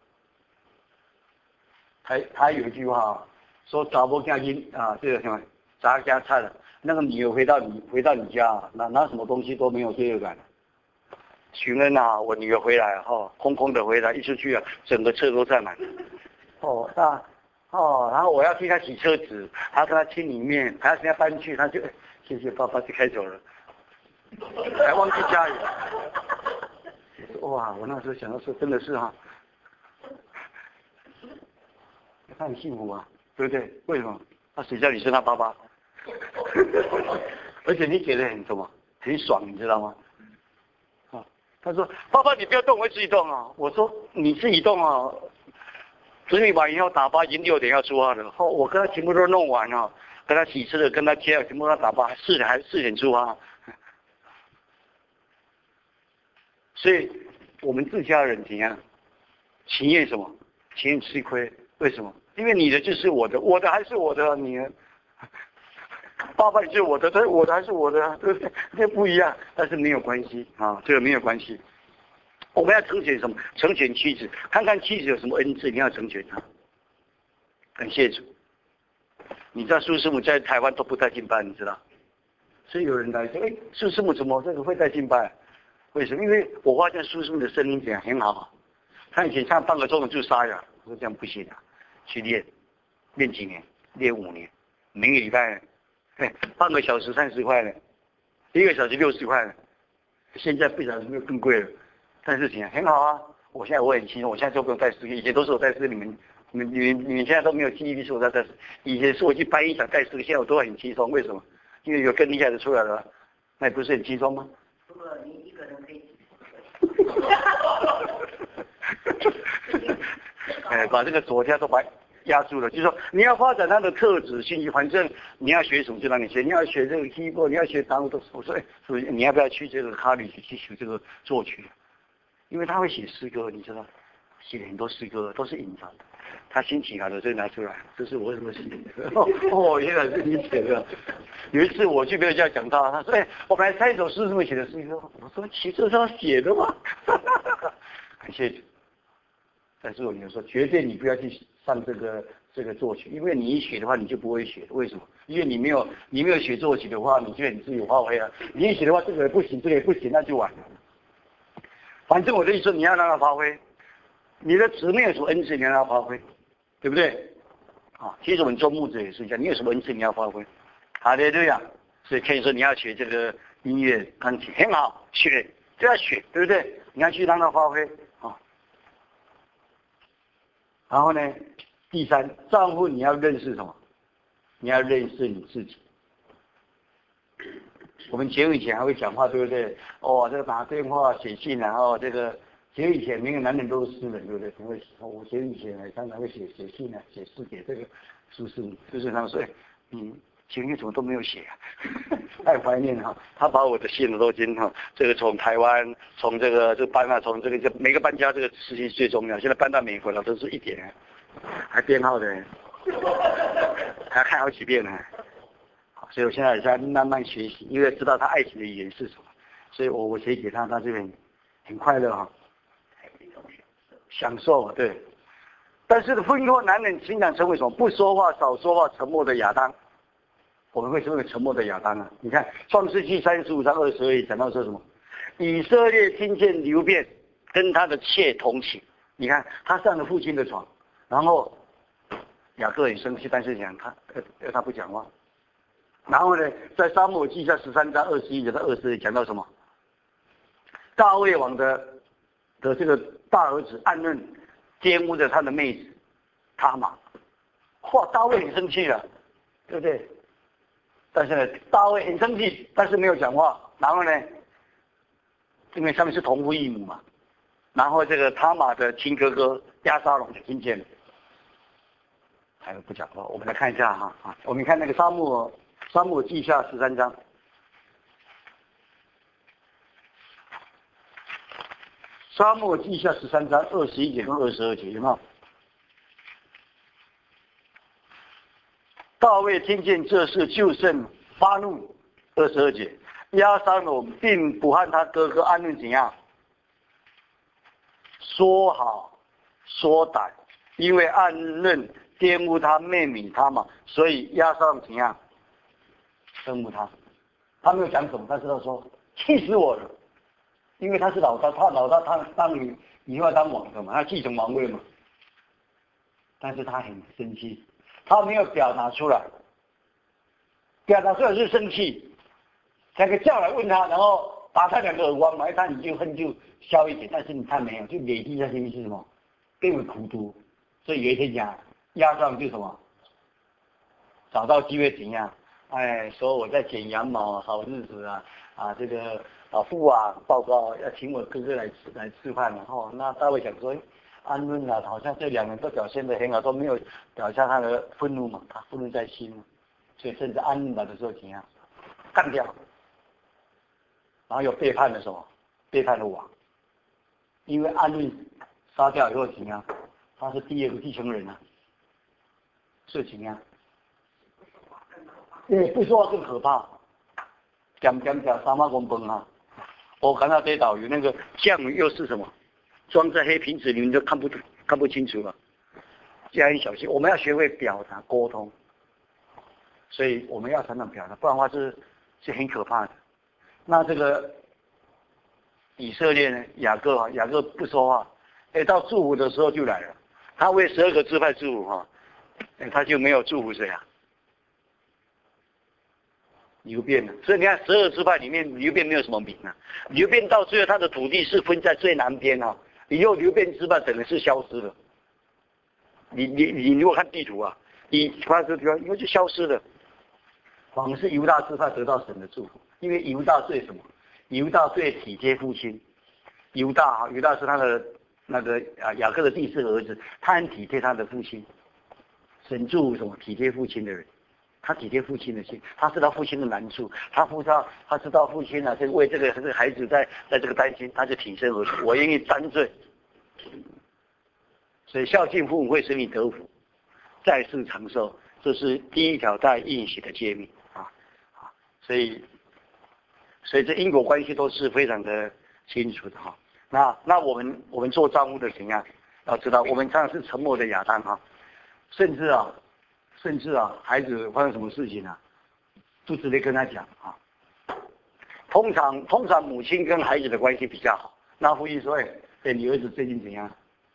还还有一句话说，找不干净啊，这个什么砸家菜了，那个女儿回到你回到你家，拿拿什么东西都没有罪恶感。寻恩啊，我女儿回来哈、哦，空空的回来，一出去啊，整个车都占满。哦，那。哦，然后我要替他洗车子，还要跟他清里面，还要跟他搬去，他就谢谢爸爸就开走了，还忘记加油。哇，我那时候想到说，真的是哈、啊，他很幸福啊，对不对？为什么？他谁叫你是他爸爸？而且你给的很什么，很爽，你知道吗？啊，他说爸爸你不要动，我会自己动啊。我说你自己动啊。所以晚以后打八已经六点要出发了，后我跟他全部都弄完了，跟他洗车的，跟他接，全部都打八，四点还四点出发。所以我们自家人怎样？情愿什么？情愿吃亏？为什么？因为你的就是我的，我的还是我的，你呢？ 爸爸就是我的，但是我的还是我的，对不对？这不一样，但是没有关系啊，这个没有关系。我们要成全什么？成全妻子，看看妻子有什么恩赐，你要成全她。感谢主。你知道苏师母在台湾都不带敬拜，你知道？所以有人来说，哎，苏师母怎么这个会带敬拜？为什么？因为我发现苏师母的声音讲很好，他以前唱半个钟头就沙哑，我说这样不行啊，去练，练几年？练五年，每个礼拜，哎，半个小时三十块了，一个小时六十块了，现在不晓得有没有更贵了，但是怎样很好啊！我现在我很轻松，我现在就不用带诗歌，以前都是我带诗歌，你们、你们、你们、你们现在都没有记忆力，是我在带诗，以前是我去搬音响带诗歌，现在我都很轻松，为什么？因为有更厉害的出来了，那也不是很轻松吗？ 除了你一个人可以。 哎，把这个左家都把压住了，就是说你要发展他的特质兴趣，反正你要学什么就让你学，你要学这个 keyboard， 你要学打鼓都，我说哎，所以你要不要去这个哈里去学这个作曲？因为他会写诗歌，你知道，写很多诗歌都是隐藏的，他心情好的就拿出来，这是我为什么写的？哦，原来是你写的。有一次我去跟人家讲到，他说哎，我本来猜一首诗是么写的诗歌，我说其实是他写的嘛，感谢主。但是我跟你说，绝对你不要去上这个这个作曲，因为你一学的话，你就不会学。为什么？因为你没有你没有学作曲的话，你就很自由发挥啊。你一学的话，这个也不行，这个也不行，那就完了。反正我的意思，你要让他发挥，你的姊妹有什么恩赐，你要让他发挥，对不对？啊，其实我们做牧者也是一样，你有什么恩赐，你要发挥。好的，这样，所以可以说你要学这个音乐钢琴很好，学就要学，对不对？你要去让他发挥啊。然后呢，第三，丈夫你要认识什么？你要认识你自己。我们结婚以前还会讲话，对不对？哦，这个打电话、写信，然后这个结婚以前每个男人都是诗人，对不对？会我结婚以前常常会写写信啊，写诗给这个苏师母，就是他们说，你结婚怎么都没有写啊？太怀念哈，他把我的信都已经哈，这个从台湾，从这个这个搬啊，从这个这每个搬家这个事情最重要，现在搬到美国了，都是一点，还编号的，还看好几遍呢。所以我现在也在慢慢学习，因为知道他爱情的语言是什么，所以我我写给他，他这边很快乐哈，享受对。但是婚后男人经常成为什么？不说话、少说话、沉默的亚当。我们会成为沉默的亚当啊！你看创世纪三十五章二十二节讲到说什么？以色列听见流便跟他的妾同寝，你看他上了父亲的床，然后雅各很生气，但是讲他呃他不讲话。然后呢，在撒母耳记下十三章二十一节到二十节讲到什么？大卫王的的这个大儿子暗嫩玷污着他的妹子他玛，哇，大卫很生气了，对不对？但是呢，大卫很生气，但是没有讲话。然后呢，因为他们是同父异母嘛，然后这个他玛的亲哥哥押沙龙就听见了，还不讲话。我们来看一下哈啊，我们看那个撒母耳撒母耳记下十三章，撒母耳记下十三章二十一节跟二十二节，有没有？大卫听见这事，就甚发怒。二十二节，押沙龙并不和他哥哥暗嫩怎样说好说歹，因为暗嫩玷污他妹妹他嘛，所以押沙龙怎样憎恶他。他没有讲什么，但是他说气死我了，因为他是老大，他老大他当你以后要当王的嘛，他继承王位嘛，但是他很生气。他没有表达出来，表达出来是生气，才可以叫来问他，然后打他两个耳光嘛，他你就恨就消一点，但是你看没有，就累积下去是什么？更为苦毒。所以有一天讲押沙龙就什么，找到机会怎样？哎，说我在剪羊毛，好日子啊啊，这个啊父王报告要请我哥哥来吃来吃饭了哦。那大卫想说。安论啊，好像这两人都表现得很好，都没有表现他的愤怒嘛，他愤怒在心，所以甚至安论来的时候怎样干掉，然后又背叛了什么？背叛了王，因为安论杀掉以后怎样？他是第二个继承人啊，是怎样？ 对，不说话更可怕。讲讲讲三马公崩啊！我看到这导游那个酱又是什么？装在黑瓶子里面就看不看不清楚了。这样很小心，我们要学会表达沟通，所以我们要常常表达，不然的话是是很可怕的。那这个以色列呢，雅各啊，雅各不说话，哎，到祝福的时候就来了，他为十二个支派祝福哈，哎，他就没有祝福谁啊？流便了。所以你看十二支派里面，流便没有什么名啊。流便到最后他的土地是分在最南边啊，以后流便支派整个是消失了。你你你如果看地图啊，你发这地方因为就消失了，反而是犹大支派得到神的祝福，因为犹大最什么？犹大最体贴父亲。犹大啊，犹大是他的那个啊雅各的第四个儿子，他很体贴他的父亲。神祝福什么？体贴父亲的人，他体贴父亲的心，他知道父亲的难处，他知道他知道父亲啊，为这个这个孩子在在这个担心，他就挺身而出，我愿意担罪。所以孝敬父母会使你得福，在世长寿，这是第一条带应许的诫命啊啊！所以，所以这因果关系都是非常的清楚的哈。那那我们我们做丈夫的怎样？要知道，我们常常是沉默的亚当哈，甚至啊，甚至啊，孩子发生什么事情啊，都直接跟他讲啊。通常通常母亲跟孩子的关系比较好，那父亲说：“哎，哎，你儿子最近怎样？”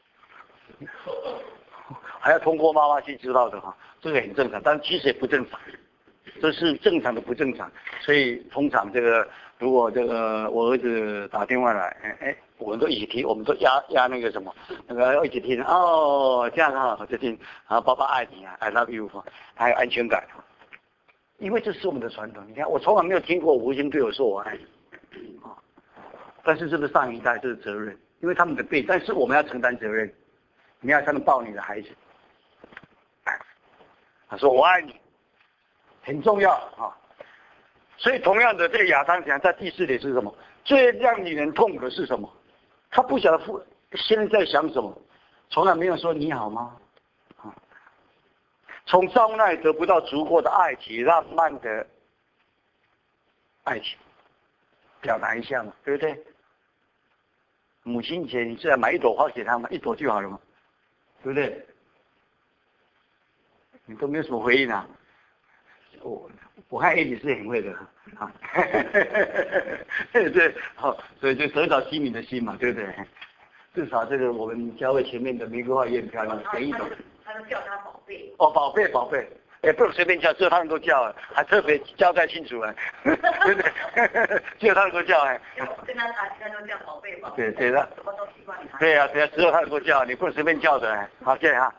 还要通过妈妈去知道的哈，这个很正常，但其实也不正常，这是正常的不正常。所以通常这个，如果这个我儿子打电话来，哎哎，我们都一起听，我们都压压那个什么，那个一起听哦，这样哈就听啊，爸爸爱你啊 ，I love you， 还有安全感，因为这是我们的传统。你看，我从来没有听过我父亲对我说我爱你啊，但是这是上一代，这是责任，因为他们的辈，但是我们要承担责任。你要才能抱你的孩子，他说我爱你，很重要啊。所以同样的，这个亚当讲在第四点是什么？最让女人痛苦的是什么？他不晓得父现在在想什么，从来没有说你好吗？啊，从丈夫那里得不到足够的爱情，浪漫的爱情，表达一下嘛，对不对？母亲节你是要买一朵花给他吗？一朵就好了嘛。对不对？你都没有什么回应啊！我我看 A 你是很会的啊，对，好，所以就得到西敏的心嘛，对不对？至少这个我们教会前面的玫瑰花也很漂亮，给一朵。 他都叫他宝贝。 哦，宝贝，宝贝，哎，不能随便叫，只有他能够叫，还特别交代清楚啊，对不对？只有他能够叫哎。 跟他谈，他都叫宝贝宝贝。 对对的。 什么都习惯他。 对呀、啊、对呀、啊，只有他能够叫，你不能随便叫的哎。好，谢谢哈。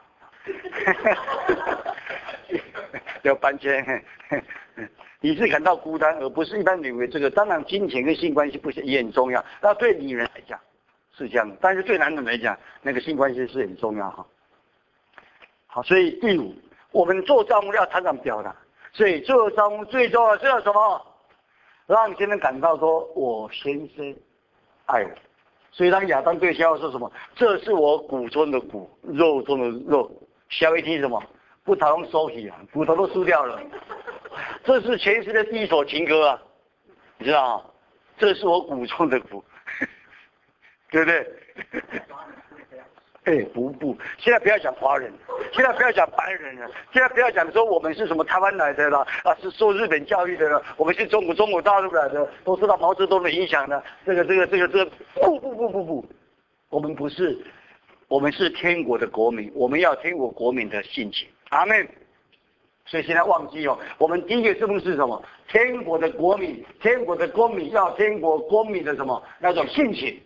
要搬迁，你是感到孤单，而不是一般认为这个。当然，金钱跟性关系不是也很重要，那对女人来讲是这样的，但是对男人来讲，那个性关系是很重要哈。好，所以第五，我们做丈夫要常常表达，所以做丈夫最重要是要什么？让先生感到说我先生爱我。所以当亚当对夏娃说什么？这是我骨中的骨，肉中的肉。夏娃一听什么？不讨用收起啊，骨头都输掉了。这是前世的第一首情歌啊，你知道吗？这是我骨中的骨，对不对？哎，不不，现在不要讲华人，现在不要讲白人了，现在不要讲说我们是什么台湾来的了，啊是受日本教育的了，我们是中国中国大陆来的，都受到毛泽东的影响的，这个这个这个这个，不不不不不，我们不是，我们是天国的国民，我们要天国国民的性情，阿们。所以现在忘记哦，我们第一个字幕是什么？天国的国民，天国的公民要天国公民的什么那种性情？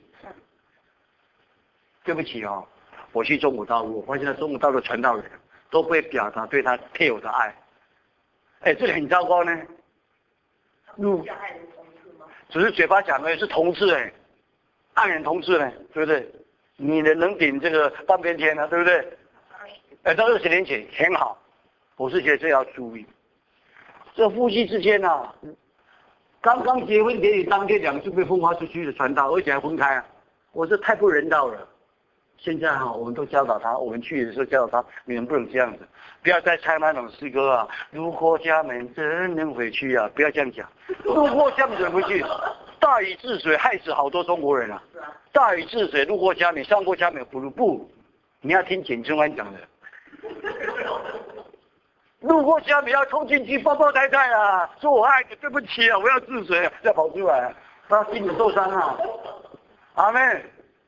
对不起哦。我去中国大陆，我发现中国大陆传道人都不会表达对他配偶的爱，哎，这个很糟糕呢。 路叫爱人同志吗？ 只是嘴巴讲的是同志哎，爱人同志呢，对不对？你能能顶这个半边天呢，对不对？哎，到二十年前很好，我是觉得这要注意。这夫妻之间啊，刚刚结婚典礼当天两个就被分发出去的传道，而且还分开啊，我这太不人道了。 现在哈、啊，我们都教导他，我们去的时候教导他，你们不能这样子，不要再唱那种诗歌啊。路过家门怎能回去啊？不要这样讲，路过家门怎能回去？大禹治水害死好多中国人啊！大禹治水路过家门，上过家门不如不，你要听简中安讲的。路过家门要冲进去抱抱太太啊，说我爱你，对不起啊，我要治水啊，再跑出来，他心里受伤啊。阿妹。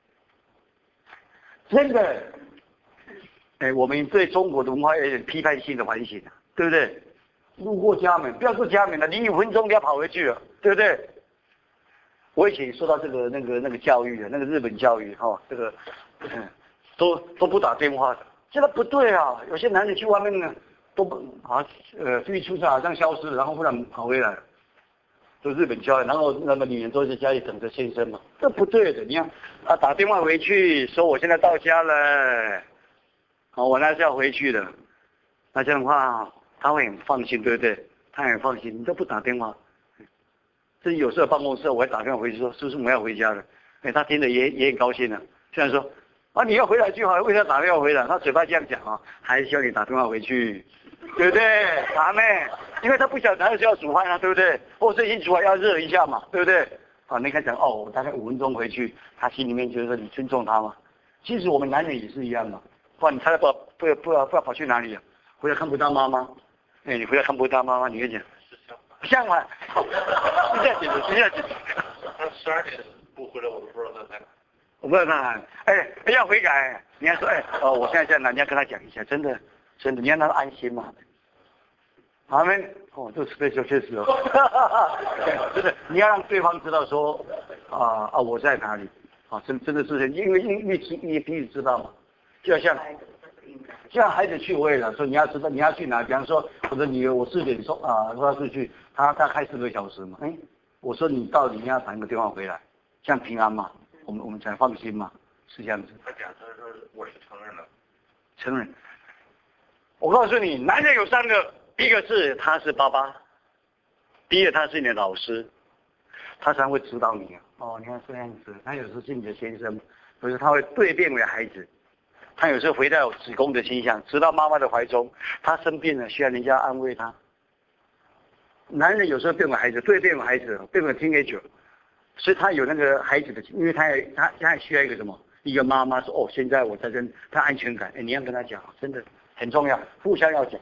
真的，哎，我们对中国的文化有点批判性的反省啊，对不对？路过家门，不要说家门了，离五分钟你要跑回去了，对不对？我以前说到这个那个那个教育啊，那个日本教育哈、哦，这个、嗯、都都不打电话的，现在不对啊，有些男人去外面呢都不啊呃出去出差好像消失了，然后忽然跑回来了。都日本教育，然后那么女人都在家里等着先生嘛，这不对的。你看，他打电话回去说我现在到家了，好，我那是要回去的。那这样的话，他会很放心，对不对？他很放心，你都不打电话。这有时候办公室我会打电话回去说，叔叔我要回家了。哎，他听着也也很高兴了。虽然说啊你要回来就好，为什么打电话回来？他嘴巴这样讲啊，还是需要你打电话回去。对不对？阿妹，因为他不晓得还是要煮饭啊，对不对？或者已经煮好要热一下嘛，对不对？啊，你看讲哦，我大概五分钟回去，他心里面觉得说你尊重他嘛。其实我们男人也是一样嘛，不然你猜不不不不不知道跑去哪里啊？回来看不到妈妈，哎，你回来看不到妈妈，你会讲像吗？是这样子的，是这样子。 他十二点不回来，我都不知道他在哪。 我不知道他哪，哎，要悔改，你还说哎哦，我现在在哪？你要跟他讲一下，真的。真的，你让他安心嘛。阿门。哦，这这就确实哦。真的，你要让对方知道说啊啊我在哪里啊，真真的是因为因为你彼此知道嘛，就像像孩子去我也了，说你要知道你要去哪，比方说我的女儿我四点钟啊说要出去，她她开四个小时嘛，哎，我说你到底你要打一个电话回来，这样平安嘛，我们我们才放心嘛，是这样子。 他讲他说我是承认了， 承认。我告诉你，男人有三个，一个是他是爸爸，第二他是你的老师，他才会指导你啊。哦，你看这样子，他有时候是你的先生，有时候他会蜕变为孩子，他有时候回到子宫的倾向，直到妈妈的怀中，他生病了需要人家安慰他。男人有时候变为孩子，蜕变为孩子，变为 teenager， 所以他有那个孩子的，因为他也他他也需要一个什么，一个妈妈说哦，现在我在跟他安全感，哎，你要跟他讲，真的。很重要，互相要讲。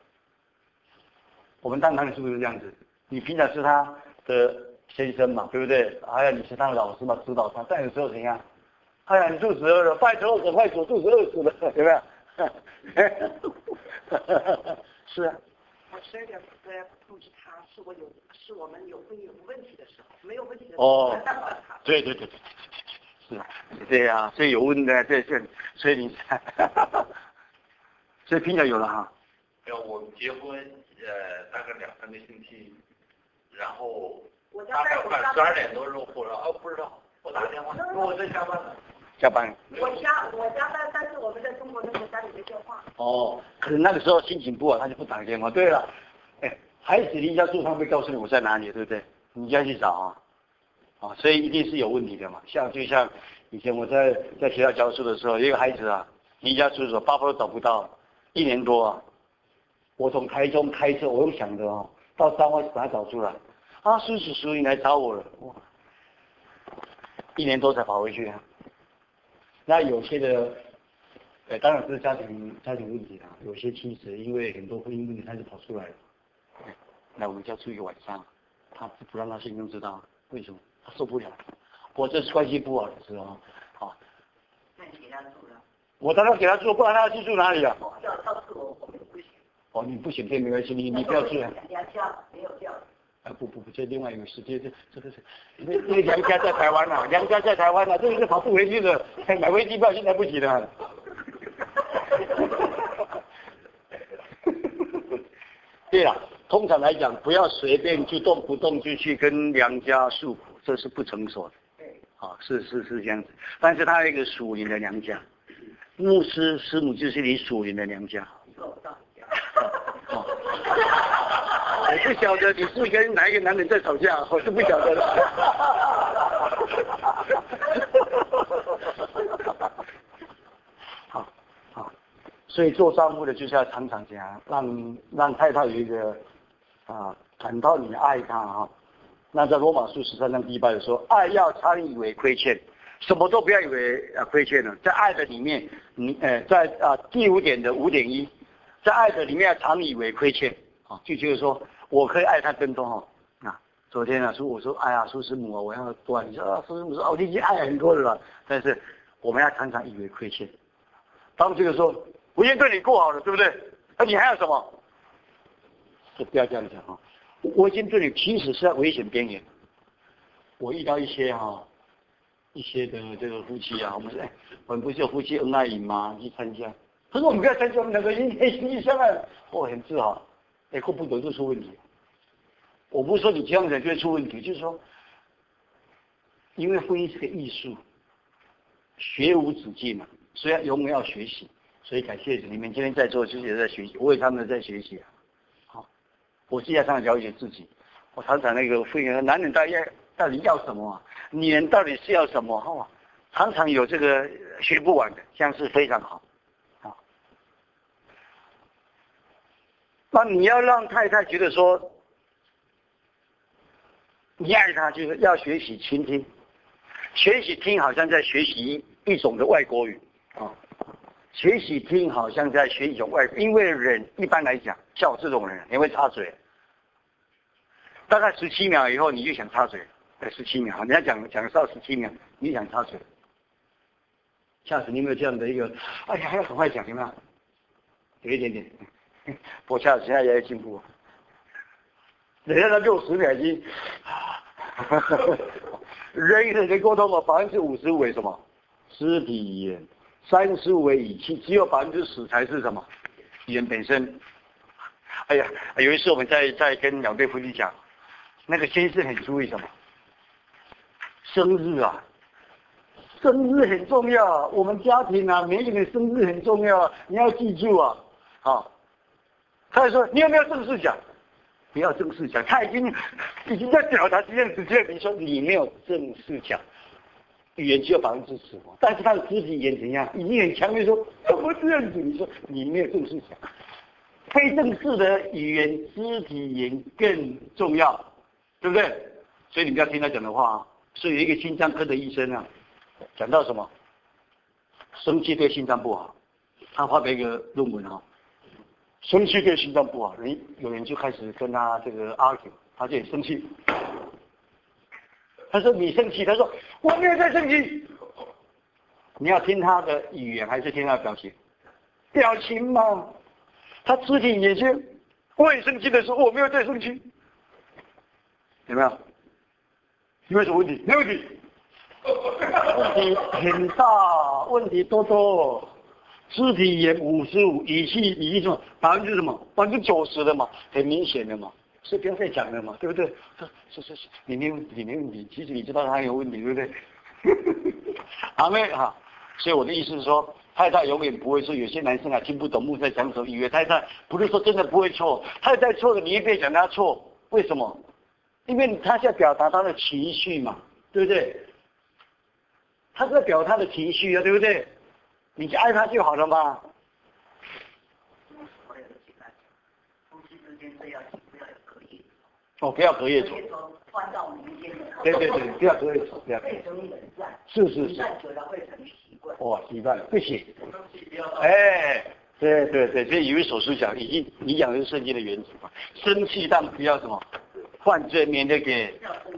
我们当男人是不是这样子？你平常是他的先生嘛，对不对？还有你是他的老师嘛，指导他。但有时候怎样？哎呀，你肚子饿了，拜托，赶快煮，肚子饿死了，有没有？是啊。 我十二点在通知他，是我有，是我们有会有问题的时候，没有问题的时候。 哦，对对对对，是啊，对啊，所以有问的，对对，所以你。所以平常有了哈。 要我结婚呃大概两三个星期，然后我大概快十二点多钟或者哦不知道，我打电话，我在加班呢。 加班。 我加我加班，但是我们在中国那个家里没电话。 哦，可能那个时候心情不好，他就不打电话。对了，哎，孩子离家住，他会告诉你我在哪里，对不对？你要去找啊，啊，所以一定是有问题的嘛。像就像以前我在在学校教书的时候，有一个孩子啊，离家出走，爸爸都找不到。一年多啊，我从台中开车，我用想的哦，到彰化把他找出来。啊，叔叔叔，你来找我了，哇！一年多才跑回去啊。那有些的，呃，当然是家庭家庭问题啊。有些妻子因为很多婚姻问题，他就跑出来了。那我们家住一个晚上，他不让他先生知道，为什么？他受不了。我这是关系不好的时候，好。 那你给他住了？ 我当然给他住，不然他要去住哪里啊？ 要告诉我，我们不行。 哦，你不行，这没关系，你你不要住。 娘家没有调。 啊不不不，这另外一个世界，这这个是，因为因为娘家在台湾啊，娘家在台湾啊，这个是跑不回去的，买回机票现在不行了。对了，通常来讲，不要随便就动不动就去跟娘家诉苦，这是不成熟的。 对。 啊，是是是这样子，但是他有一个属灵的娘家。牧师师母就是你属灵的娘家。哦，我不晓得你是跟哪一个男人在吵架，我是不晓得的。 所以做丈夫的就是要常常这样，让让太太有一个啊感到你爱她啊。那在罗马书十三章第一八有说，爱要常以为亏欠，什么都不要以为啊亏欠了。在爱的里面，你呃在啊第五点的五点一，在爱的里面要常以为亏欠啊，就觉得说我可以爱他更多哈啊。昨天啊说我说哎呀苏师母啊我要多爱你，说啊苏师母说哦你已经爱很多了，但是我们要常常以为亏欠。当这个说我已经对你够好了，对不对？那你还要什么？就不要这样讲啊。我已经对你其实是在危险边缘。我遇到一些哈、啊，一些的这个夫妻啊，我们说，哎，我们不是有夫妻恩爱营吗？去参加。他说我们不要参加，我们两个人哎心意相爱，我很自豪。哎，会不得就出问题。我不是说你这样子就会出问题，就是说，因为婚姻是个艺术，学无止境嘛，所以永远要学习。所以感谢你们今天在座就是也在学习，我也他们在学习啊。好，我自己要常常了解自己。我常常那个会员，男人到底到底要什么、啊？女人到底是要什么？哈、哦，常常有这个学不完的，这样是非常好。啊，那你要让太太觉得说，你爱她，就是要学习倾听，学习听好像在学习一种的外国语啊，学习听好像在学一种外国，因为人一般来讲，像我这种人，你会插嘴。大概十七秒以后，你就想插嘴。哎，十七秒，人家讲讲到十七秒，你就想插嘴。下次你有没有这样的一个？哎呀，还要赶快讲，有没有？有一点点。我下次现在也要进步。人家那六十秒已经，人与人的沟通嘛，百分之五十五为什么？肢体语言，三十五为语气，只有百分之十才是什么？语言本身。哎呀，有一次我们在在跟两对夫妻讲。那个先生很注意什么？生日啊，生日很重要。我们家庭啊，每一个人生日很重要，你要记住啊。好，他就说你有没有正式讲？不要正式讲，他已经已经在表达这样子，这样你说你没有正式讲，语言只有百分之十，但是他的肢体语言怎样？已经很强烈说怎么这样子？你说你没有正式讲，非正式的语言肢体语言更重要。对不对？所以你不要听他讲的话啊。所以有一个心脏科的医生啊，讲到什么？生气对心脏不好。他发表一个论文啊，生气对心脏不好。人有人就开始跟他这个 argue， 他就很生气。他说你生气，他说我没有在生气。你要听他的语言还是听他的表情？表情嘛，他肢体也是，我很生气的时候，我没有在生气。有没有？有没有什么问题？没问题。问题很大，问题多多。肢体语言五十五，语气语气什么？百分之什么？百分之九十的嘛，很明显的嘛，所以不要再讲了嘛，对不对？是是是，你没问题，你没问题。其实你知道他有问题，对不对？阿妹哈，所以我的意思是说，太太永远不会说，有些男生啊听不懂牧师在讲什么，以为太太不是说真的不会错，太太错了，你也别讲他错，为什么？因为他在表达他的情绪嘛，对不对？他在表达他的情绪啊，对不对？你就爱他就好了嘛。 夫妻之间是要不要有隔夜？ 哦，不要隔夜仇。 换到明天的。 对对对，不要隔夜仇，不要隔夜仇。是是是。 久了会成习惯。 哇，习惯了，不行。哎，对对对，所以以为所书讲，已经你讲的是圣经的原则嘛，生气但不要什么。犯罪免得给。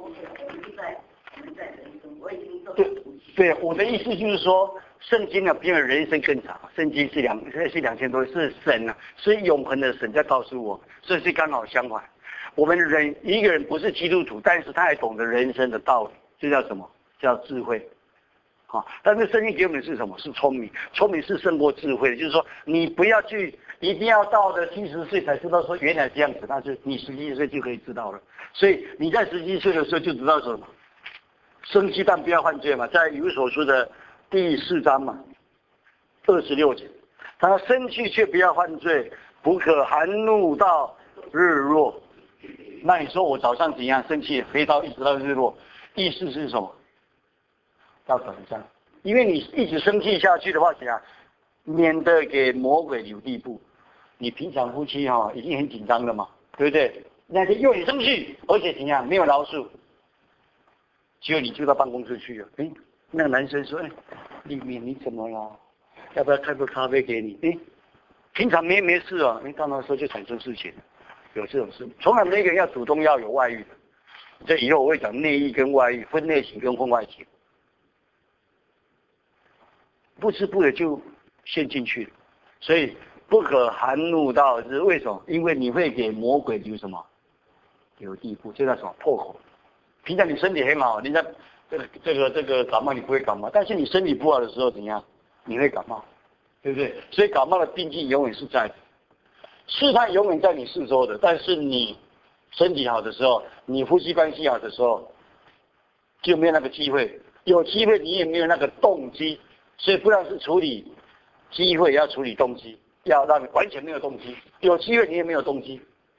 对对，我的意思就是说，圣经啊，比人生更长，圣经是两是两千多，是神啊，是永恒的神在告诉我，这是刚好相反。我们人一个人不是基督徒，但是他还懂得人生的道理，这叫什么？叫智慧。啊，但是圣经给我们是什么？是聪明，聪明是胜过智慧的，就是说你不要去。一定要到了七十岁才知道说原来这样子，但是你十七岁就可以知道了。所以你在十七岁的时候就知道什么，生气但不要犯罪嘛，在以弗所书的第四章嘛，二十六节，他生气却不要犯罪，不可含怒到日落。那你说我早上怎样生气，飞到一直到日落，意思是什么？要短暂，因为你一直生气下去的话，怎样？ 免得给魔鬼留地步。你平常夫妻哈、哦、已经很紧张了嘛，对不对？那天又很生气，而且怎样没有饶恕，结果你就到办公室去了。哎，那个男生说：“哎，丽敏你怎么了？要不要开杯咖啡给你？”哎，平常没没事啊，哎，到那时候就产生事情了。有这种事，从来没一个人要主动要有外遇的。这以后我会讲内遇跟外遇，婚内情跟婚外情，不知不觉就陷进去了。所以不可含怒到是为什么？因为你会给魔鬼留什么？留地步，这叫什么？破口。平常你身体很好，人家这个这个这个感冒你不会感冒，但是你身体不好的时候怎样？你会感冒，对不对？所以感冒的病菌永远是在的，试探永远在你四周的，但是你身体好的时候，你夫妻关系好的时候，就没有那个机会。有机会你也没有那个动机，所以不但是处理机会，也要处理动机，要让你完全没有动机。有机会你也没有动机，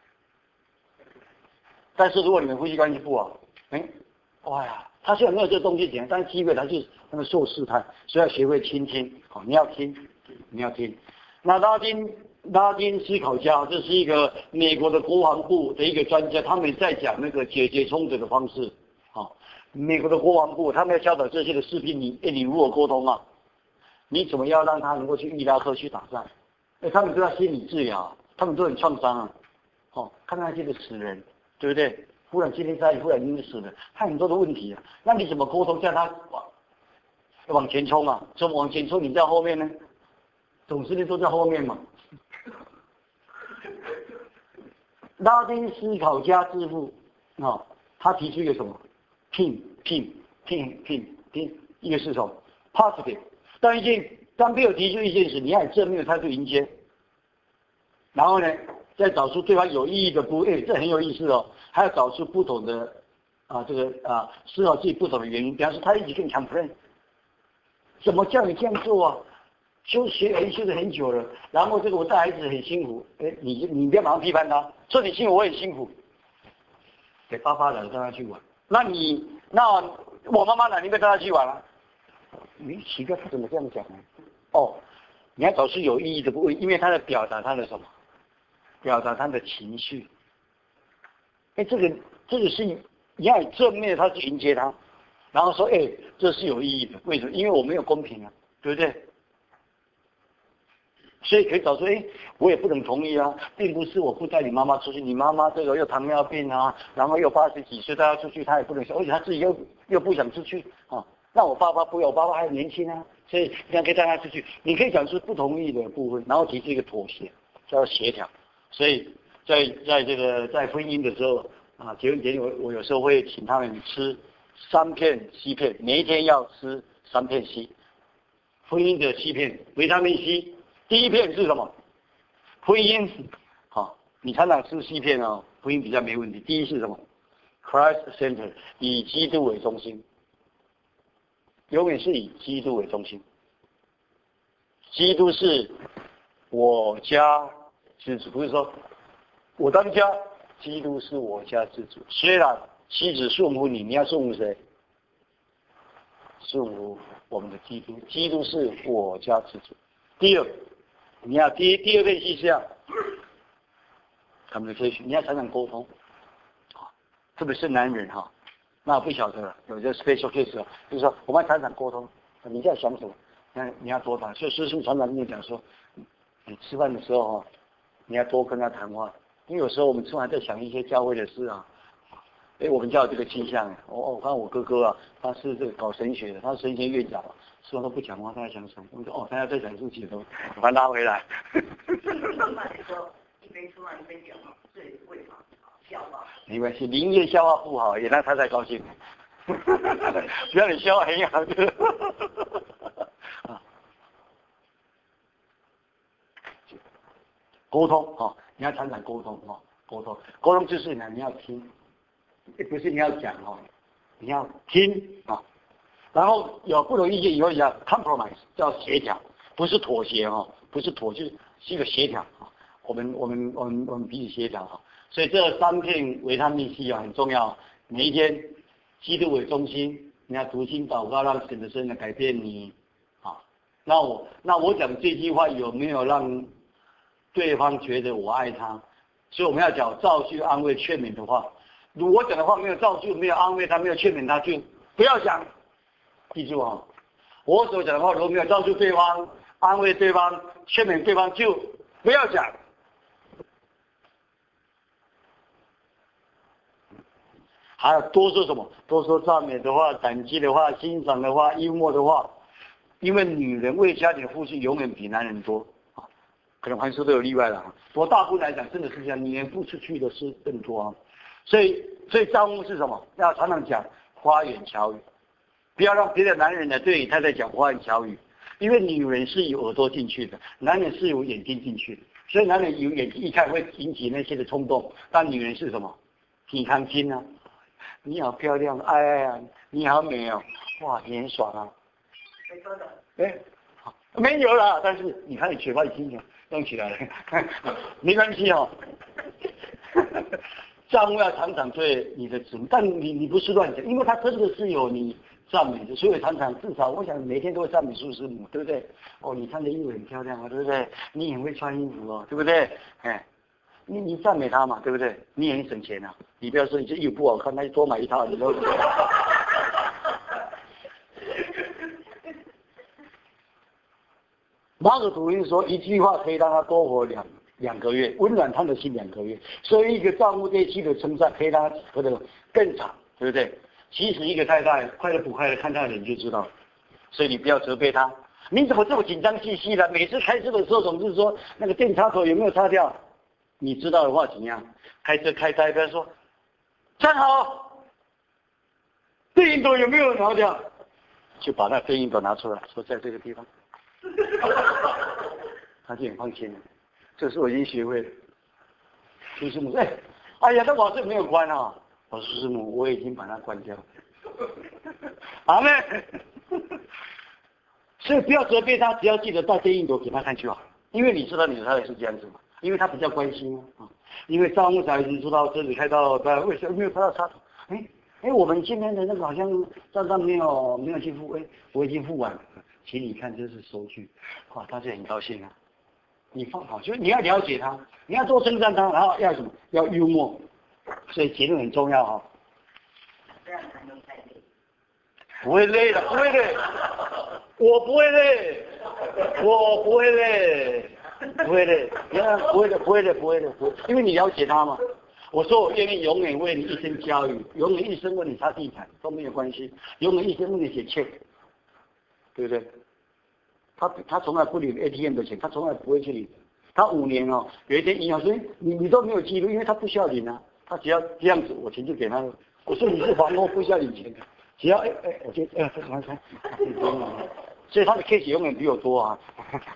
但是如果你们夫妻关系不好，哎，哇呀，他虽然没有这个动机点，但是机会他就那么受试探，所以要学会倾听。好，你要听，你要听。那拉丁拉丁思考家，这是一个美国的国防部的一个专家，他们在讲那个解决冲突的方式。好，美国的国防部他们要教导这些的士兵，你你如何沟通啊？你怎么样让他能够去伊拉克去打仗？哎，他们都要心理治疗，他们都很创伤啊。哦，看那些的死人，对不对？忽然今天在，忽然今天死了，他很多的问题啊。那你怎么沟通，叫他往往前冲啊？怎么往前冲？你在后面呢？总司令都在后面嘛。拉丁思考家之父啊、哦，他提出一个什么 ？pin pin pin pin pin， 一个是什么 ？positive。当一件当别人提出一件事，你要以正面的态度迎接，然后呢，再找出对方有意义的部位，这很有意思哦。还要找出不同的啊，这个啊，思考自己不同的原因。比方说，他一直跟你 complain， 怎么叫你这样做啊？修学很修的很久了，然后这个我带孩子很辛苦，哎，你你不要马上批判他，说你辛苦我很辛苦，给爸爸来带他去玩。那你那我妈妈来，你不要带他去玩啊？你奇怪，他怎么这样讲呢？哦，你要找出有意义的部位，因为他在表达他的什么？表达他的情绪。哎，这个这个是你要以正面他去迎接他，然后说，哎，这是有意义的。为什么？因为我没有公平啊，对不对？所以可以找出，哎，我也不能同意啊，并不是我不带你妈妈出去，你妈妈这个又糖尿病啊，然后又八十几岁，带她出去，她也不能，而且她自己又又不想出去啊。那我爸爸不要，我爸爸还年轻啊，所以这样可以带他出去。你可以讲出不同意的部分，然后提出一个妥协，叫协调。所以在在这个在婚姻的时候啊，结婚前我我有时候会请他们吃三片硒片，每一天要吃三片硒。婚姻的硒片，维他命 C。第一片是什么？婚姻，好，你常常吃硒片哦，婚姻比较没问题。第一是什么 ？Christ Center， 以基督为中心，永远是以基督为中心。基督是我家之主，不是说我当家，基督是我家之主。虽然妻子顺服你，你要顺服谁？顺服我们的基督，基督是我家之主。第二。你要第一第二遍是这样 communication， 你要常常沟通，特别是男人哈，那我不晓得了，有些 special case， 就是说我们常常沟通，你在想什么？那你要多谈。所以师父常常跟你讲说，你吃饭的时候哈，你要多跟他谈话，因为有时候我们吃饭在想一些教会的事啊。哎，我们家有这个倾向哎，我我看我哥哥啊，他是这个搞神学的，他是神学院长，说他不讲话，他在想什么？我说哦，他要在讲自己的东西，把他拉回来。 一边吃饭一边讲，最会嘛，笑话。 没关系，林业消化不好，也让他才高兴。不要你消化很好的。沟通哈，你要常常沟通哈，沟通，沟通就是呢，你要听。不是你要讲哦，你要听啊，然后有不同意见以后要 compromise， 叫协调，不是妥协哦，不是妥协，是一个协调啊。我们我们我们我们彼此协调哈，所以这三片维他命 C 啊很重要。每一天基督为中心，你要读经祷告，让神的圣灵改变你啊。 那我那我讲这句话有没有让对方觉得我爱他？所以我们要讲造就、安慰、劝勉的话。如果我讲的话没有造就、没有安慰他、没有劝勉他，就不要讲。记住啊，我所讲的话如果没有造就对方、安慰对方、劝勉对方，就不要讲。还有多说什么？多说赞美的话、感激的话、欣赏的话、幽默的话。因为女人为家庭付出永远比男人多啊，可能还是都有例外了啊。不过大部分来讲，真的是这样，女人付出去的是更多啊。所以，所以丈夫是什么？要常常讲花言巧语，不要让别的男人呢对你太太讲花言巧语。因为女人是有耳朵进去的，男人是有眼睛进去的，所以男人有眼睛一看会引起那些的冲动，但女人是什么？挺开心啊，你好漂亮，哎哎呀，你好美哦，哇，你很爽啊。 谁说的？ 哎，没有啦，但是你看你嘴巴已经动起来了，没关系哦。丈夫要常常对你的子女，但你你不是乱讲，因为他真的是有你赞美的，所以常常至少我想每天都会赞美苏师母，对不对？哦，你穿的衣服很漂亮啊，对不对？你很会穿衣服哦，对不对？哎，你你赞美他嘛，对不对？你也很省钱啊，你不要说你这衣服不好看，那就多买一套，你都。马可吐温说一句话可以让他多活两两个月，温暖他的心两个月。所以一个丈夫对妻的称赞可以让他活得更长，对不对？其实一个太太快乐不快乐，看他的脸就知道。所以你不要责备他，你怎么这么紧张兮兮的？每次开车的时候总是说那个电插头有没有插掉？你知道的话怎样？开车开开不要说站好，电熨斗有没有拿掉？就把那电熨斗拿出来，说在这个地方。他就很放心了，这是我已经学会了。苏师母说：“哎，哎呀，那瓦斯没有关啊。”我说：“苏师母，我已经把它关掉了。”阿妹，所以不要责备他，只要记得带电熨斗给他看就好。因为你知道你的太太是这样子嘛，因为他比较关心啊。因为丈夫才已经知道这里开到，为什么没有开到插头？哎哎，我们今天的那个好像账单没有没有去付，哎，我已经付完了。请你看，这是收据，哇，他就很高兴啊。你放好，就是你要了解他，你要多称赞他，然后要什么？要幽默，所以结论很重要哈、哦。 这样才能太累。 不会累的，不会累，我不会累，我不会累，不会累，你看不会的，不会的，不会的，不会，因为你了解他嘛。我说我愿意永远为你一生教育，永远一生为你擦地毯都没有关系，永远一生为你写 check。对不对？他他从来不领 A T M 的钱，他从来不会去领。他五年哦，有一天银行说你你都没有记录，因为他不需要领啊，他只要这样子，我钱就给他了。我说你是皇后，不需要领钱的，只要哎哎，我就哎看看看，所以他的 case 永远比我多啊。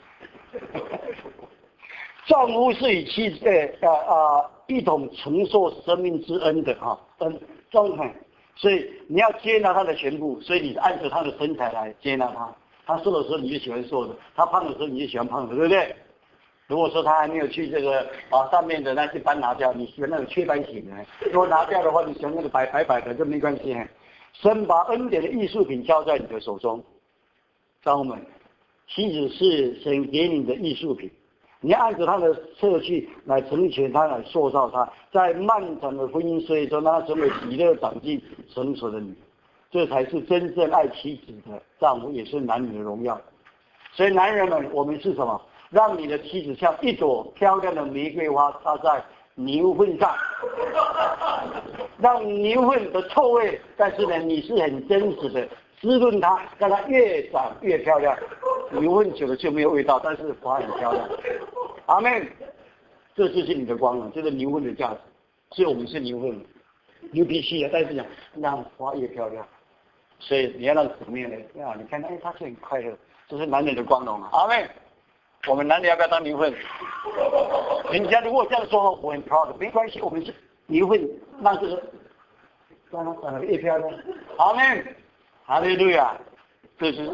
丈夫是与妻子呃啊一同承受生命之恩的啊恩，丈夫。所以你要接纳他的全部，所以你按照他的身材来接纳他。他瘦的时候你就喜欢瘦的，他胖的时候你就喜欢胖的，对不对？如果说他还没有去这个把上面的那些斑拿掉，你喜欢那种雀斑型的；如果拿掉的话，你喜欢那个白白白的，就没关系。神把恩典的艺术品交在你的手中，丈夫们，妻子是神给你的艺术品。你要按照他的设计来成全他，来塑造他，在漫长的婚姻岁月中，让他成为喜乐长进成熟的女，这才是真正爱妻子的丈夫，也是男女的荣耀。所以男人们，我们是什么？让你的妻子像一朵漂亮的玫瑰花插在牛粪上，让牛粪的臭味，但是呢，你是很真实的滋润它，让它越长越漂亮。牛粪久了就没有味道，但是花很漂亮。阿们，这就是你的光了，这是牛粪的价值。所以我们是牛粪，牛脾气啊，但是讲让花越漂亮。所以你要让姊妹来啊，你看，哎，他是很快乐，这是男人的光荣啊。阿们，我们男人要不要当牛粪？人家如果这样说，我很 proud， 没关系，我们是牛粪，让这个让它长得越漂亮。阿们，哈利路亚，这是。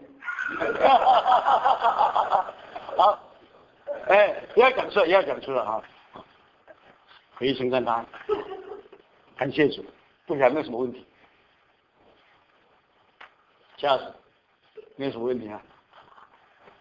好，哎，不要讲出来，不要讲出来啊！可以称赞他，感谢主，不然没有什么问题。下次没有什么问题啊。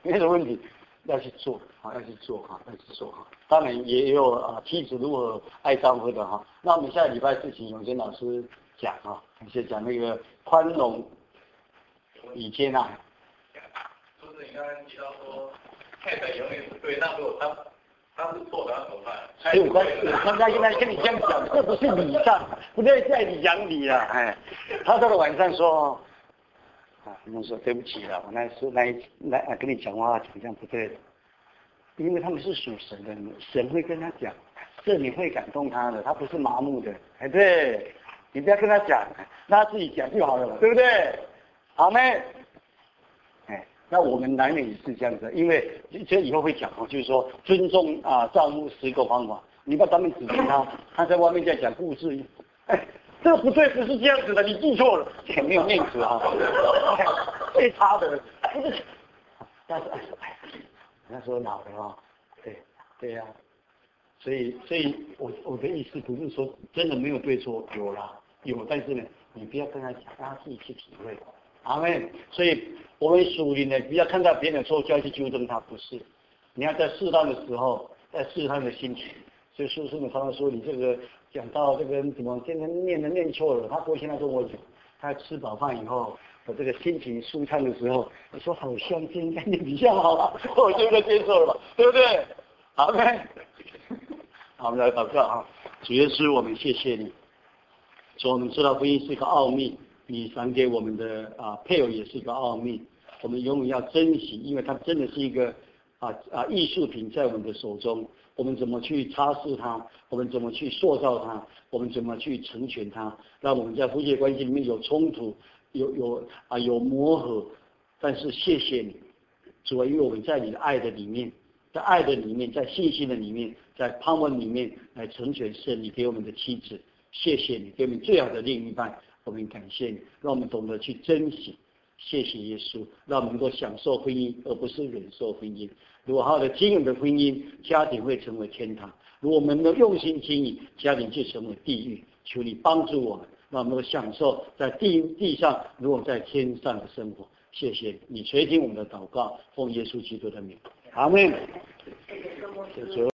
没什么问题，要去做啊，要去做哈，要去做哈。当然也有啊，妻子如何爱丈夫的哈。那我们下礼拜四请永坚老师讲哈，先讲那个宽容以接纳。 就是你刚才提到说，太太永远是对，那如果他他是错的，那怎么办？ 哎，我刚我刚才应该跟你这样讲，这不是礼上，不对，在你讲理了。哎，他到了晚上说，啊，我说对不起了，我那时来来跟你讲话讲这样不对的，因为他们是属神的，神会跟他讲，这你会感动他的，他不是麻木的，哎，对，你不要跟他讲，让他自己讲就好了，对不对？好没？哎。那我们男人也是这样子，因为这以后会讲哦，就是说尊重啊丈夫十个方法，你把他们指责他，他在外面在讲故事，哎，这个不对，不是这样子的，你记错了，这没有面子啊，最差的，不是，但是哎，那时候老了啊，对对呀、啊，所以所以我我的意思不是说真的没有对错，有啦有，但是呢，你不要跟他讲，让他自己去体会。阿们，所以我们属灵的不要看到别人的错就要去纠正他，不是。你要在适当的时候，在适当的心情。所以书生们常常说，你这个讲到这个人怎么现在念的念错了，他过去他跟我讲，他吃饱饭以后，我这个心情舒畅的时候，我说好像这应该念比较好了，我就该接受了吧，对不对？好没？好，我们来祷告啊，主耶稣，我们谢谢你，说我们知道婚姻是一个奥秘。你赏给我们的啊配偶也是一个奥秘，我们永远要珍惜，因为它真的是一个啊啊艺术品在我们的手中。我们怎么去擦拭它？我们怎么去塑造它？我们怎么去成全它？让我们在夫妻关系里面有冲突，有有啊有磨合，但是谢谢你，主啊，因为我们在你的爱的里面，在爱的里面，在信心的里面，在盼望里面来成全圣你给我们的妻子。谢谢你给我们最好的另一半。我们感谢你，让我们懂得去珍惜。谢谢耶稣，让我们能够享受婚姻，而不是忍受婚姻。如果好好的经营的婚姻，家庭会成为天堂；如果我们能用心经营，家庭就成为地狱。求你帮助我们，让我们能够享受在地地上，如果在天上的生活。谢谢你垂听我们的祷告，奉耶稣基督的名，阿门。